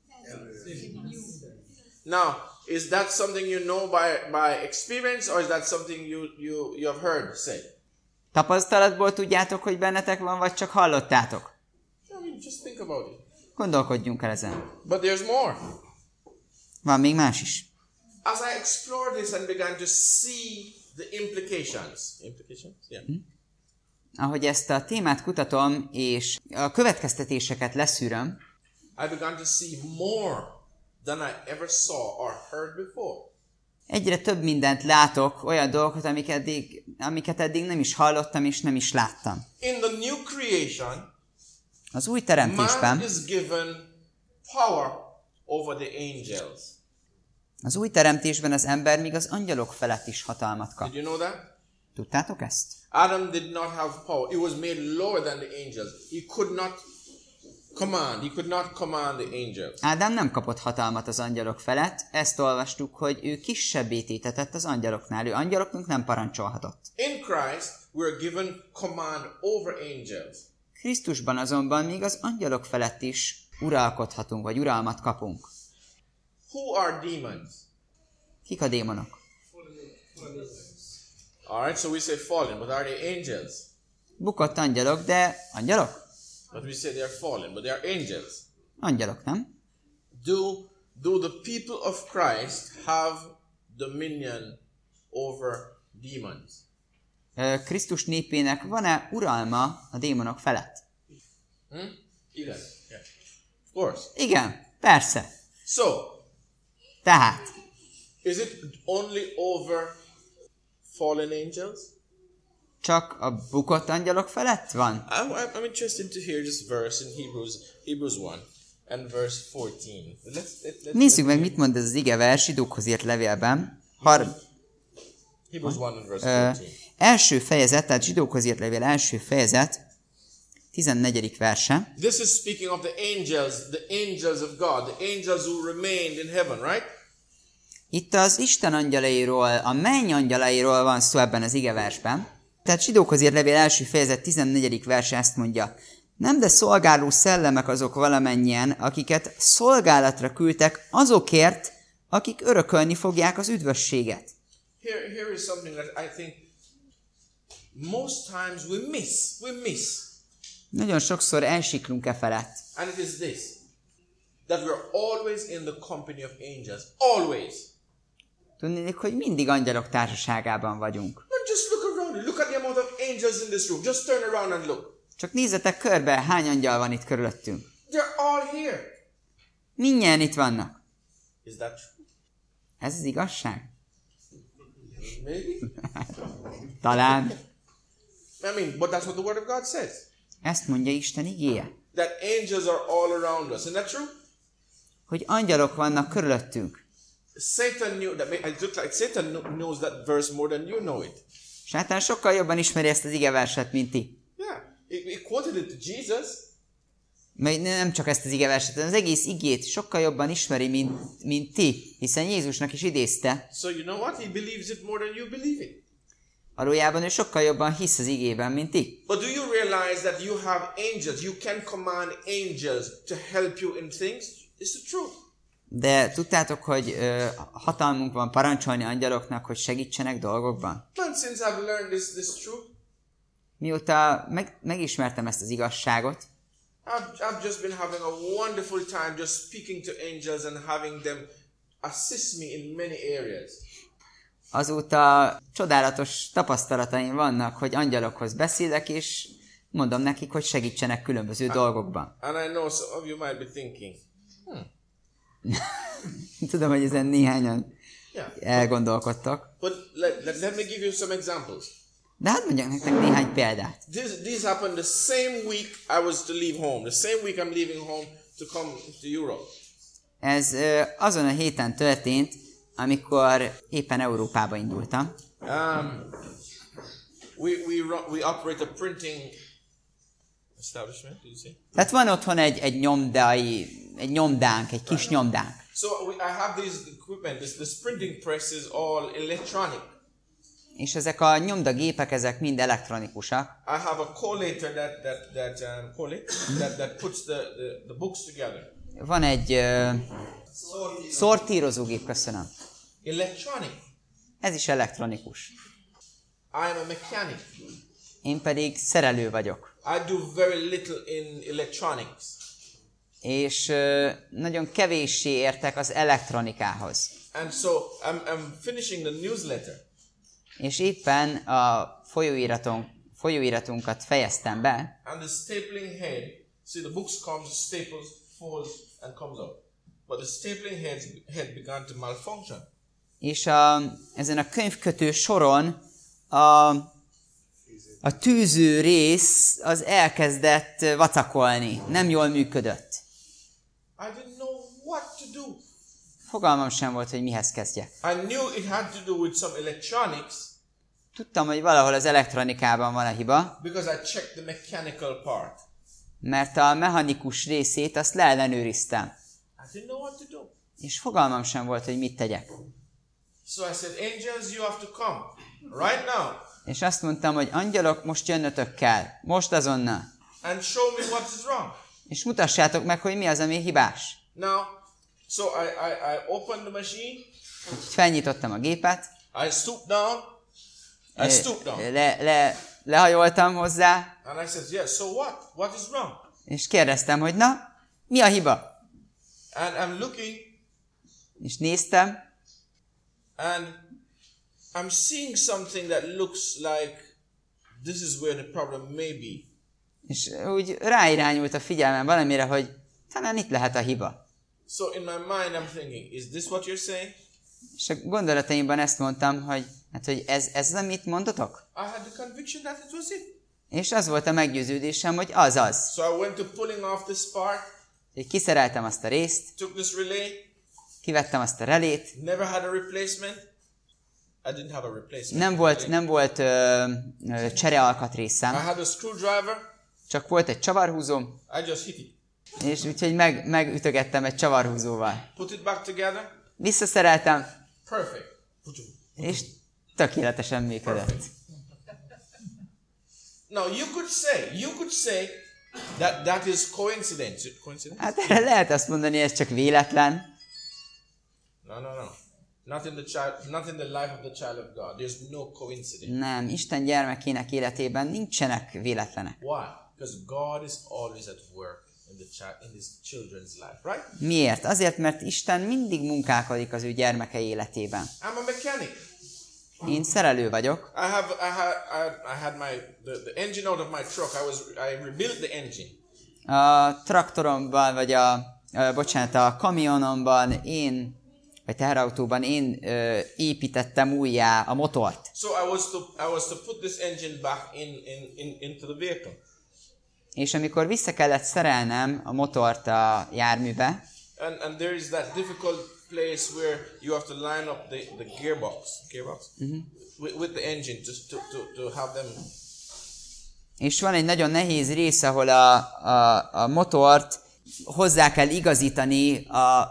Now, is that something you know by experience, or is that something you have heard say? Tapasztalatból tudjátok, hogy bennetek van, vagy csak hallottátok? I mean, just think about it. Gondolkodjunk el ezen. But there's more. Van még más is. As I explored this and began to see the implications. Implications? Yeah. Ahogy ezt a témát kutatom, és a következtetéseket leszűröm, I began to see more than I ever saw or heard before. egyre több mindent látok, olyan dolgokat, amiket eddig nem is hallottam, és nem is láttam. In the new creation, Az új man teremtésben, is given power over the angels. az új teremtésben az ember még az angyalok felett is hatalmat kap. Did you know that? Tudtátok ezt? Adam did not have power. He was made lower than the angels. He could not command the angels. Ádám nem kapott hatalmat az angyalok felett, ezt olvastuk, hogy ő kisebbé tétetett az angyaloknál, ő angyaloknak nem parancsolhatott. In Christ, we're given command over angels. Krisztusban azonban még az angyalok felett is uralkodhatunk, vagy uralmat kapunk. Who are demons? Kik a démonok? All right, so we say fallen, but are they angels? Bukott angyalok, de angyalok? But we say they are fallen, but they are angels. Angyalok, nem? Do the people of Christ have dominion over demons? Krisztus népének van-e uralma a démonok felett? Igen. Yeah. Of course. Igen, persze. So, Tehát, is it only over fallen angels? csak a bukott angyalok felett van? I'm interested to hear this verse in Hebrews 1 and verse 14. Let's Nézzük meg, mit mond ez az igevers Zsidókhoz írt levélben. Hebrews 1 and verse 14. Első fejezet, tehát Zsidókhoz írt levél első fejezet, 14. verse. This is speaking of the angels of God, the angels who remained in heaven, right? Itt az Isten angyalairól, a menny angyalairól van szó ebben az igeversben. Tehát Zsidókhoz írt levél első fejezet 14. verse ezt mondja. Nem, de szolgáló szellemek azok valamennyien, akiket szolgálatra küldtek azokért, akik örökölni fogják az üdvösséget. Here is something that I think most times we miss. Nagyon sokszor elsiklunk e felett. And it is this, that we're always in the company of angels. Always. Tudnék, hogy mindig angyalok társaságában vagyunk. But just look around. Look at the amount of angels in this room. Just turn around and look. Csak nézzetek körbe, hány angyal van itt körülöttünk. They're all here. Mindnyájan itt vannak. Is that true? Ez az igazság? Maybe. Talán. I mean, but that's what the Word of God says. Ezt mondja Isten igéje. That angels are all around us. Isn't that true? Hogy angyalok vannak körülöttünk. Satan knew that. It looks like Satan knows that verse more than you know it. Sátán sokkal jobban ismeri ezt az igeverset, mint ti. Yeah, he quoted it to Jesus. Mert nem csak ezt az igeverset, hanem az egész igét sokkal jobban ismeri, mint ti, hiszen Jézusnak is idézte. So you know what? He believes it more than you believe it. Valójában ő sokkal jobban hisz az igében, mint ti. But do you realize that you have angels? You can command angels to help you in things? It's the truth. De tudtátok, hogy hatalmunk van parancsolni angyaloknak, hogy segítsenek dolgokban? And since I've learned this truth, Mióta megismertem ezt az igazságot, I've just been having a wonderful time just speaking to angels and having them assist me in many areas. azóta csodálatos tapasztalataim vannak, hogy angyalokhoz beszélek, és mondom nekik, hogy segítsenek különböző dolgokban. And I know some of you might be thinking, Tudom, hogy ezen néhányan yeah. elgondolkodtak. But let me give you some examples. De hát mondjak nektek néhány példát. This happened the same week I was to leave home. The same week I'm leaving home to come to Europe. Ez azon a héten történt, amikor éppen Európába indultam. We operate a printing establishment, did you say? Tehát van otthon egy nyomdánk, egy kis nyomdánk. So I have this equipment. This printing press is all electronic. És ezek a nyomdagépek, ezek mind elektronikusak. I have a collator that puts the books together. Van egy szortírozógép, köszönöm. Electronic. Ez is elektronikus. I am a mechanic. Én pedig szerelő vagyok. I do very little in electronics. És nagyon kevéssé értek az elektronikához. And so I'm finishing the newsletter. És éppen a folyóiratunkat fejeztem be, And the stapling head, see the books comes, staples, folds, and comes out. But the stapling head began to malfunction. és ezen a könyvkötő soron a tűző rész az elkezdett vacakolni, nem jól működött. I didn't know what to do. Fogalmam sem volt, hogy mihez kezdjek. I knew it had to do with some electronics Tudtam, hogy valahol az elektronikában van a hiba, because I checked the mechanical part. mert a mechanikus részét azt leellenőriztem. I didn't know what to do. És fogalmam sem volt, hogy mit tegyek. So I said, angels, you have to come right now És azt mondtam, hogy angyalok, most jönnötök kell, most azonnal. and show me what is wrong. És mutassátok meg, hogy mi az, ami hibás. Now, so I opened the machine. Úgyhogy felnyitottam a gépet, I stooped down. lehajoltam hozzá, And I said, yes, so what? What is wrong? és kérdeztem, hogy na, mi a hiba? And I'm looking És néztem, and I'm seeing something that looks like this is where the problem may be. és úgy ráirányult a figyelmem valamire, hogy talán itt lehet a hiba. So in my mind I'm thinking, is this what you're saying? És a gondolataimban ezt mondtam, hogy ez az, amit mondotok? I had the conviction that it was it. És az volt a meggyőződésem, hogy az az. So I went to pulling off this part, Hogy kiszereltem azt a részt, took this relay, kivettem azt a relét, never had a replacement. I didn't have a replacement. nem volt I cserealkatrészem, had a screwdriver. csak volt egy csavarhúzóm, I just hit it. és úgyhogy megütögettem egy csavarhúzóval. Put it back together. Visszaszereltem, Perfect. és tökéletesen működött. Perfect. Now you could say that is coincidence. Coincidence? Hát erre lehet azt mondani, ez csak véletlen. No. Not in the life of the child of God. There's no coincidence. Nem, Isten gyermekének életében nincsenek véletlenek. Why? Because God is always at work in his children's life, right? Miért? Azért, mert Isten mindig munkálkodik az ő gyermekei életében. I'm a mechanic. Én szerelő vagyok. I had the engine out of my truck. I rebuilt the engine. A traktoromban, vagy a kamionomban vagy teherautóban én építettem újjá a motort. So I was to put this engine back into the vehicle. És amikor vissza kellett szerelnem a motort a járműbe, And there is that difficult place where you have to line up the gearbox with the engine just to have them. És van egy nagyon nehéz rész, ahol a motort hozzá kell igazítani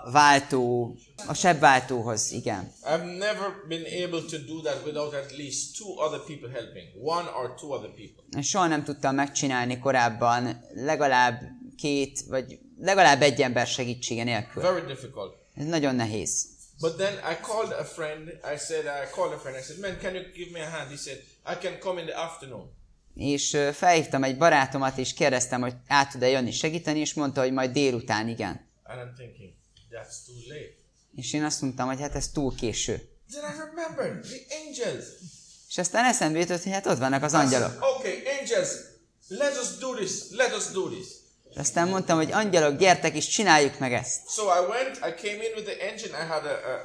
a sebváltóhoz, igen. I've never been able to do that without at least 2 other people helping. 1 or 2 other people. Soha nem tudtam megcsinálni korábban, legalább 2 vagy legalább egy ember segítsége nélkül. Very difficult. Ez nagyon nehéz. But then I called a friend. I said, man, can you give me a hand? He said, I can come in the afternoon. És felhívtam egy barátomat, és kérdeztem, hogy át tud-e jönni segíteni, és mondta, hogy majd délután, igen. And I'm thinking, that's too late. És én azt mondtam, hogy hát ez túl késő. Then I remembered the angels. És aztán eszembe jutott, hogy hát ott vannak az angyalok. Okay, angels, let us do this. Let us do this. És aztán mondtam, hogy angyalok, gyertek és csináljuk meg ezt. So I came in with the engine. I had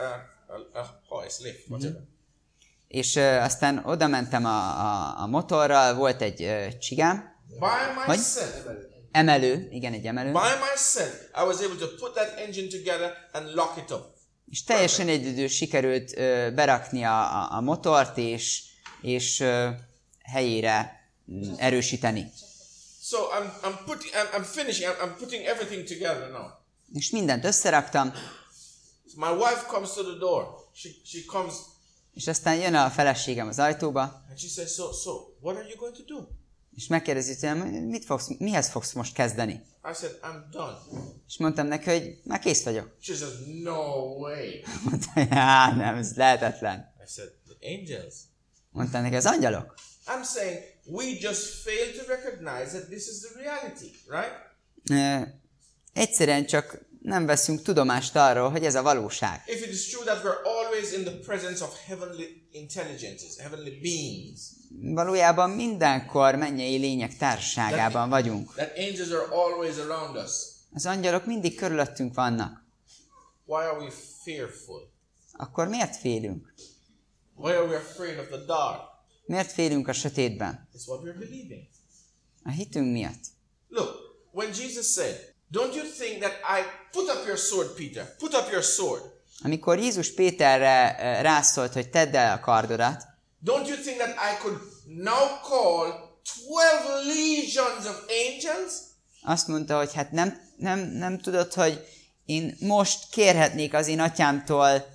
a hoist, lift, whatever. És aztán oda mentem a motorral, volt egy csigám. By myself. Emelő, igen, egy emelő. By myself, I was able to put that engine together and lock it up. És teljesen egyedül sikerült berakni a motort, és helyére erősíteni. So I'm finishing. I'm putting everything together now. És mindent összeraktam. My wife comes to the door. She comes. És aztán jön a feleségem az ajtóba. And she says, so, what are you going to do? És megkérdezi tőlem, mihez fogsz most kezdeni? I said, I'm done. És mondtam neki, hogy már kész vagyok. She says, no way. Mondta, nem, ez lehetetlen. I said, the angels. Mondtam neki, az angyalok. I'm saying, we just fail to recognize that this is the reality, right? Egyszerűen csak nem veszünk tudomást arról, hogy ez a valóság. If it is true that we're always in the presence of heavenly intelligences, heavenly beings. Valójában mindenkor mennyei lények társaságában vagyunk. That angels are always around us. Az angyalok mindig körülöttünk vannak. Why are we fearful? Akkor miért félünk? Why are we afraid of the dark? Miért félünk a sötétben? It's what we're believing. A hitünk miatt. Look, when Jesus said, don't you think that I put up your sword, Peter? Put up your sword. Amikor Jézus Péterre rászólt, hogy tedd el a kardodat, don't you think that I could now call 12 legions of angels? Azt mondta, hogy hát nem tudod, hogy én most kérhetnék az én atyámtól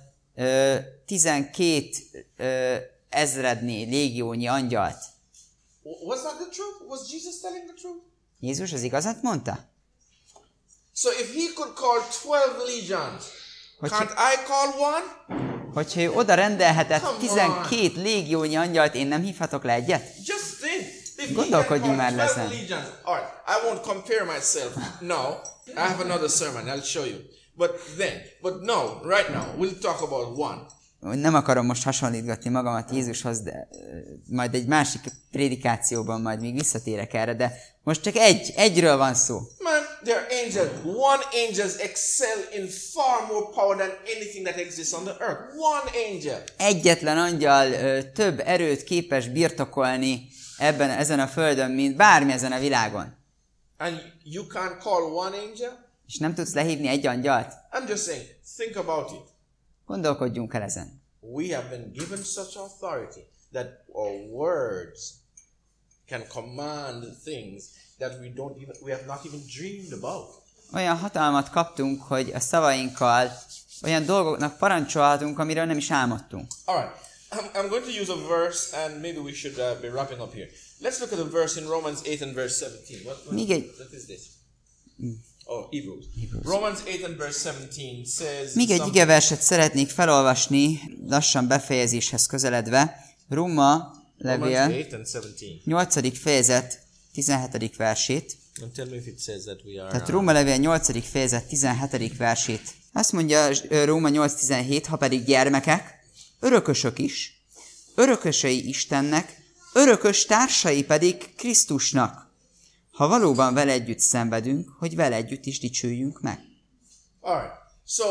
12 ezrednyi, légiónyi angyalt. Was that the truth? Was Jesus telling the truth? Jézus az igazat mondta? So if he could call 12 legions, can't I call one? Hogyha ő oda rendelhetett 12 légiónyi angyalt, én nem hívhatok le egyet? Just think. If Gondolkodjunk már 12 ezen. legions. All right, I won't compare myself now. I have another sermon. I'll show you. But no, right now, we'll talk about one. Nem akarom most hasonlítgatni magamat Jézushoz, de majd egy másik prédikációban majd még visszatérek erre, de most csak egyről van szó. Man, there are angels. One angels excel in far more power than anything that exists on the earth. One angel. Egyetlen angyal több erőt képes birtokolni ezen a földön, mint bármi ezen a világon. And you can't call one angel? És nem tudsz lehívni egy angyalt? I'm just saying, think about it. Gondolkodjunk el ezen. We have been given such authority that our words can command things that we have not even dreamed about. Olyan hatalmat kaptunk, hogy a szavainkkal olyan dolgoknak parancsolhatunk, amiről nem is álmodtunk. All right. I'm going to use a verse, and maybe we should be wrapping up here. Let's look at a verse in Romans 8 and verse 17. What is this? Oh, Hebrews. Romans 8 and verse 17 says... Még egy igeverset szeretnék felolvasni, lassan befejezéshez közeledve. Róma levél 8. fejezet 17. versét. Tehát Róma levél 8. fejezet 17. versét. Azt mondja Róma 8.17, ha pedig gyermekek, örökösök is, örökösei Istennek, örökös társai pedig Krisztusnak, ha valóban vele együtt szenvedünk, hogy vele együtt is dicsőjünk meg. Alright, so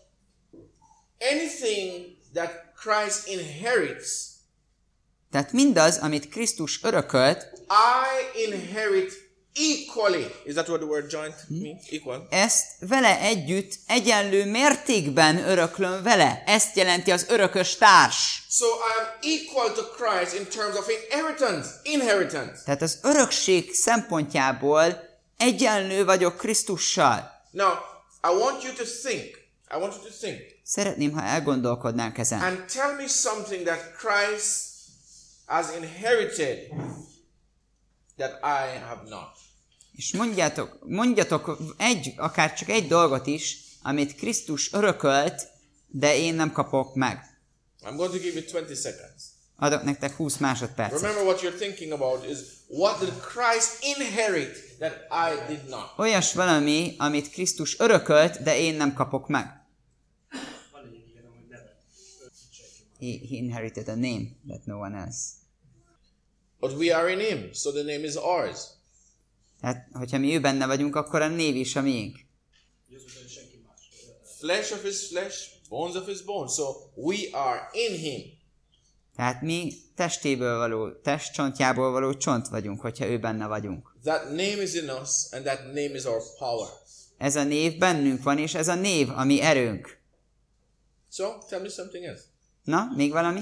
anything that Christ inherits, tehát mindaz, amit Krisztus örökölt, I inherit equally. Is that what the word joint means? Equal. Ezt vele együtt egyenlő mértékben öröklöm vele. Ezt jelenti az örökös társ. So I am equal to Christ in terms of inheritance. Tehát az örökség szempontjából egyenlő vagyok Krisztussal. Now, I want you to think. Szeretném, ha elgondolkodnánk ezen. And tell me something that Christ has inherited that I have not. És mondjatok akár csak egy dolgot is, amit Krisztus örökölt, de én nem kapok meg. I'm going to give you 20 seconds. Adok nektek 20 másodpercet. Remember what you're thinking about is what did Christ inherit that I did not. Olyas valami, amit Krisztus örökölt, de én nem kapok meg. He inherited a name that no one else. But we are in him, so the name is ours. Tehát, hogyha mi ő benne vagyunk, akkor a név is a miénk. Flesh of his flesh, bones of his bones. So we are in him. Tehát mi testcsontjából való csont vagyunk, hogyha ő benne vagyunk. That name is in us, and that name is our power. Ez a név bennünk van, és ez a név a mi erőnk. So, tell me something else. Na, még valami?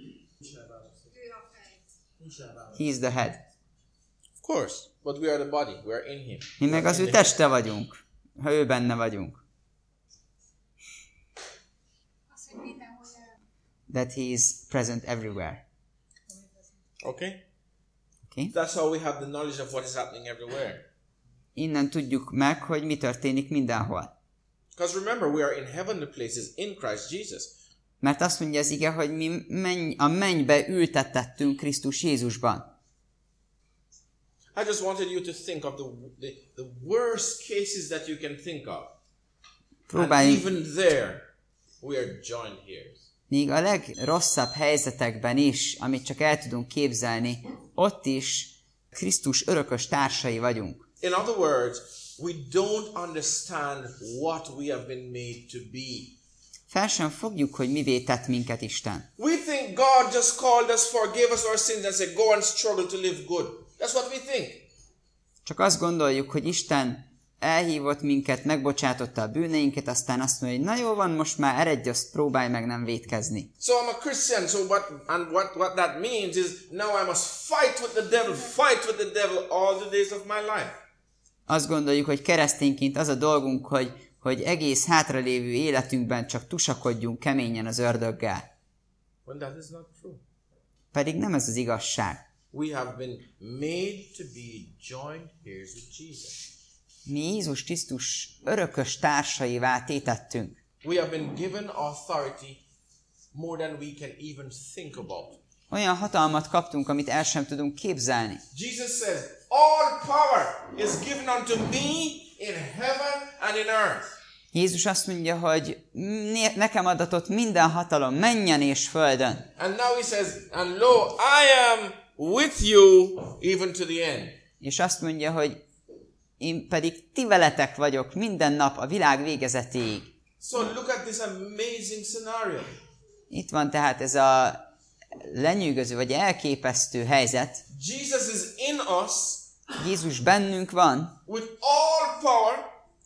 He is the head. Of course, but we are the body. We are in him. Mi meg az ő teste vagyunk, ha ő benne vagyunk. That he is present everywhere. Okay? Okay? That's how we have the knowledge of what is happening everywhere. Innen tudjuk meg, hogy mi történik mindenhol. Because remember, we are in heavenly places in Christ Jesus. Mert azt mondja az ige, hogy mi a mennybe ültettettünk Krisztus Jézusban. I just wanted you to think of the worst cases that you can think of. And even there, we are joined here. Még a legrosszabb helyzetekben is, amit csak el tudunk képzelni, ott is Krisztus örökös társai vagyunk. In other words, we don't understand what we have been made to be. Fel sem fogjuk, hogy mivé tett minket Isten. We think God just called us, forgave us our sins and said, go and struggle to live good. That's what we think. Csak azt gondoljuk, hogy Isten elhívott minket, megbocsátotta a bűneinket, aztán azt mondja, hogy na jó van, most már eredj, azt próbálj meg nem vétkezni. So I'm a Christian, so what that means is now I must fight with the devil all the days of my life. Azt gondoljuk, hogy keresztényként az a dolgunk, hogy egész hátralévő életünkben csak tusakodjunk keményen az ördöggel. When that is not true. Pedig nem ez az igazság. We have been made to be joint heirs with Jesus. Mi Jézus Krisztus örökös társaivá tétettünk. We have been given authority more than we can even think about. Olyan hatalmat kaptunk, amit el sem tudunk képzelni. Jesus says, all power is given unto me in heaven and in earth. Jézus azt mondja, hogy nekem adatott minden hatalom mennyen és földön. And now he says, and lo, I am with you even to the end. És azt mondja, hogy én pedig ti veletek vagyok minden nap a világ végezetéig. So look at this amazing scenario. Itt van tehát ez a lenyűgöző vagy elképesztő helyzet. Jesus is in us. Jézus bennünk van. With all power.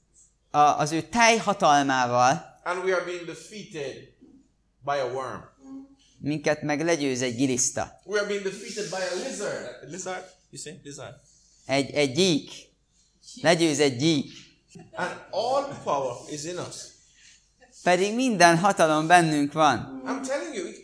Az ő teljhatalmával. And we are being defeated by a worm. Minket meg legyőz egy giliszta. We are being defeated by a lizard. A lizard? You see? Lizard. Egy gyík. Legyőz egy gyík. And all power is in us. Pedig minden hatalom bennünk van. I'm telling you,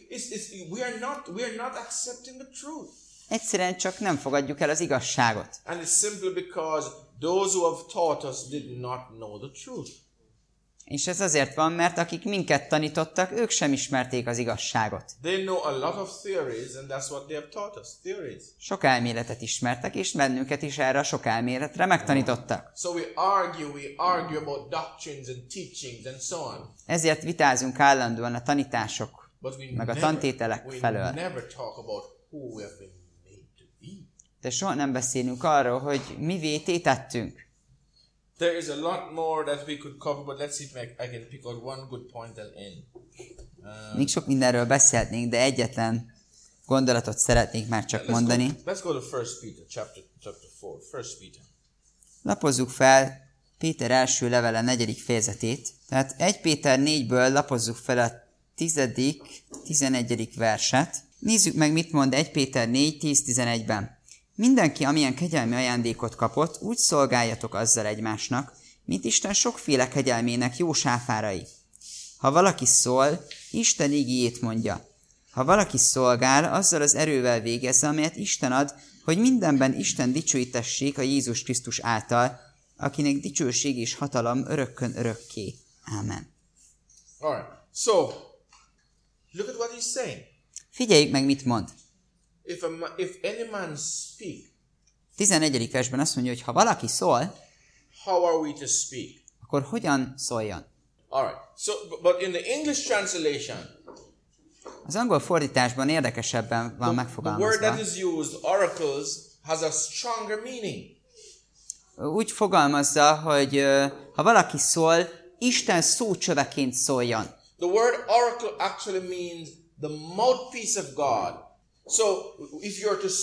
we are not accepting the truth. Egyszerűen csak nem fogadjuk el az igazságot. And it's simply because those who have taught us did not know the truth. És ez azért van, mert akik minket tanítottak, ők sem ismerték az igazságot. They know a lot of theories, and that's what they have taught us, theories. Sok elméletet ismertek, és bennünket is erre a sok elméletre megtanítottak. So we argue about doctrines and teachings and so on. Ezért vitázunk állandóan a tanítások, meg a tantételek felől. We never talk about who we have been made to be. De soha nem beszélünk arról, hogy mivé tétettünk. There is a lot more that we could cover, but let's see if I can pick out one good point and end. Még sok mindenről beszélhetnénk, de egyetlen gondolatot szeretnék már csak mondani. Let's go to 1 Peter, chapter 4. 1 Peter. Lapozzuk fel Péter első levele 4. fejezetét. Tehát 1 Péter 4-ből lapozzuk fel a 10., 11. verset. Nézzük meg, mit mond 1 Péter 4, 10-11-ben. Mindenki, amilyen kegyelmi ajándékot kapott, úgy szolgáljatok azzal egymásnak, mint Isten sokféle kegyelmének jó sáfárai. Ha valaki szól, Isten igéjét mondja. Ha valaki szolgál, azzal az erővel végezze, amelyet Isten ad, hogy mindenben Isten dicsőítessék a Jézus Krisztus által, akinek dicsőség és hatalom örökkön örökké. Ámen. Alright. So, look at what he's saying. Figyeljük meg, mit mond. If any man speak, 11. versben azt mondja, hogy ha valaki szól, how are we to speak? akkor hogyan szóljon? Alright. So, but in the English translation, Az angol fordításban érdekesebben van the word megfogalmazva. that is used, oracles, has a stronger meaning. Úgy fogalmazza, hogy ha valaki szól, Isten szócsöveként szóljon. The word oracle actually means the mouthpiece of God. So, if you're to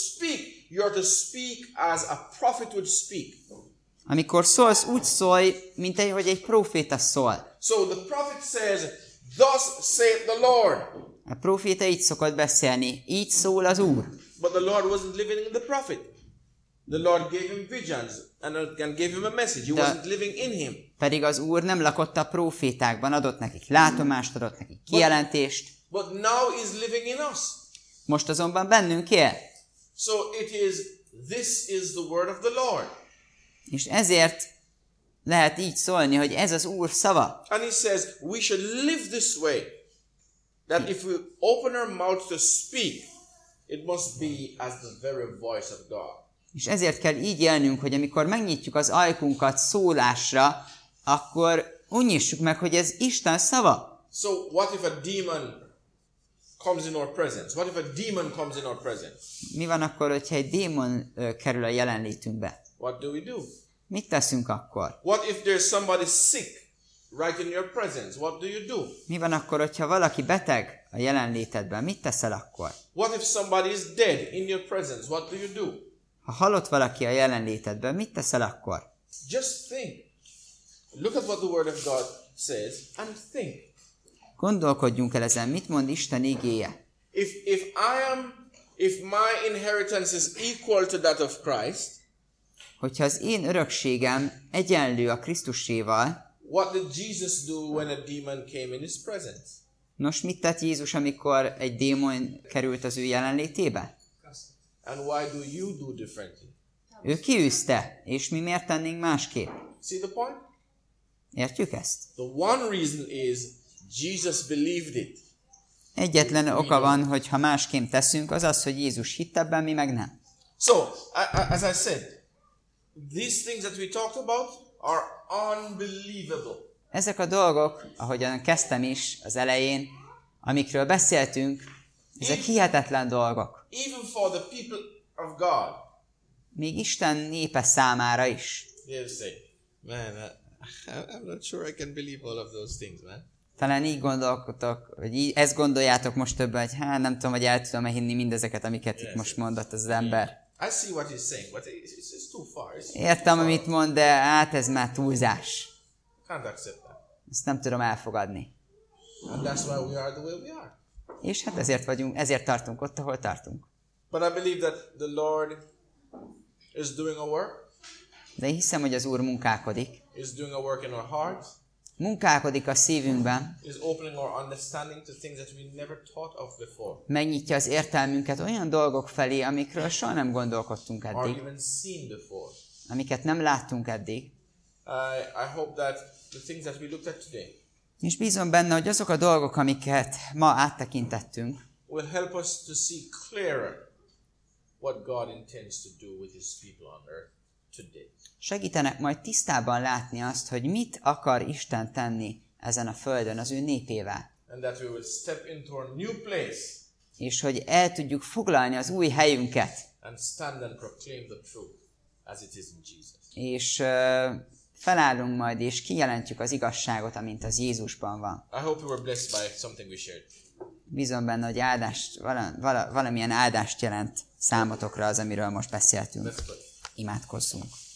speak as a prophet would speak. Amikor szólsz, úgy szólj, mint hogy egy próféta szól. So the prophet says, "Thus saith the Lord." A próféta így szokott beszélni, így szól az Úr. But the Lord wasn't living in the prophet. The Lord gave him visions and gave him a message. He wasn't living in him. Pedig az Úr nem lakott a prófétákban, adott nekik látomást, adott nekik kijelentést. But now is living in us. Most azonban bennünk él. So this is the word of the Lord. És ezért lehet így szólni, hogy ez az Úr szava. And he says, we should live this way. That if we open our mouth to speak, it must be as the very voice of God. És ezért kell így élnünk, hogy amikor megnyitjuk az ajkunkat szólásra, akkor úgy nyissuk meg, hogy ez Isten szava. So what if a demon comes in our presence? What if a demon comes in our presence? Mi van akkor, hogyha egy démon kerül a jelenlétünkbe? What do we do? Mit teszünk akkor? What if there's somebody sick right in your presence? What do you do? Mi van akkor, hogyha valaki beteg a jelenlétedben? Mit teszel akkor? What if somebody is dead in your presence? What do you do? Ha halott valaki a jelenlétedben, mit teszel akkor? Just think. Look at what the Word of God says and think. Gondolkodjunk el ezen, mit mond Isten igéje. If my inheritance is equal to that of Christ, hogyha az én örökségem egyenlő a Krisztuséval, what did Jesus do when a demon came in his presence? Nos, mit tett Jézus, amikor egy démon került az ő jelenlétébe? And why do you do differently? Ő kiűzte, és mi miért tennénk másképp? See the point? Értjük ezt? The one reason is Jesus believed it. Egyetlen oka van, hogy ha másképp teszünk, az az, hogy Jézus hitt ebben, mi meg nem. So, as I said, these things that we talked about are unbelievable. Ezek a dolgok, ahogyan kezdtem is az elején, amikről beszéltünk, ezek hihetetlen dolgok. Even for the people of God. Még Isten népe számára is. They'll say, man, I'm not sure I can believe all of those things, man. Talán így gondolkodtok, vagy ezt gondoljátok most többen, hogy nem tudom, hogy el tudom-e hinni mindezeket, amiket itt most mondott az ember. I see what he's saying, but it's too far. Értem, amit mond, de ez már túlzás. Can't accept that. Ezt nem tudom elfogadni. And that's why we are the way we are. És hát ezért tartunk ott, ahol tartunk. But I believe that the Lord is doing a work. De hiszem, hogy az Úr munkálkodik. Is doing a work in our hearts. Munkálkodik a szívünkben. Is opening our understanding to things that we never thought of before. Megnyitja az értelmünket olyan dolgok felé, amikről soha nem gondolkodtunk Or eddig. even seen before. Amiket nem láttunk eddig. I hope that the things that we looked at today És bízom benne, hogy azok a dolgok, amiket ma áttekintettünk, will help us to see clearer what God intends to do with his people on earth today. segítenek majd tisztában látni azt, hogy mit akar Isten tenni ezen a földön az ő népével. And that we will step into a new place És hogy el tudjuk foglalni az új helyünket. and stand and proclaim the truth as it is in Jesus. És felállunk majd, és kijelentjük az igazságot, amint az Jézusban van. I hope you were blessed by something we shared. Bízom benne, hogy valamilyen áldást jelent számotokra az, amiről most beszéltünk. Let's pray. Imádkozzunk.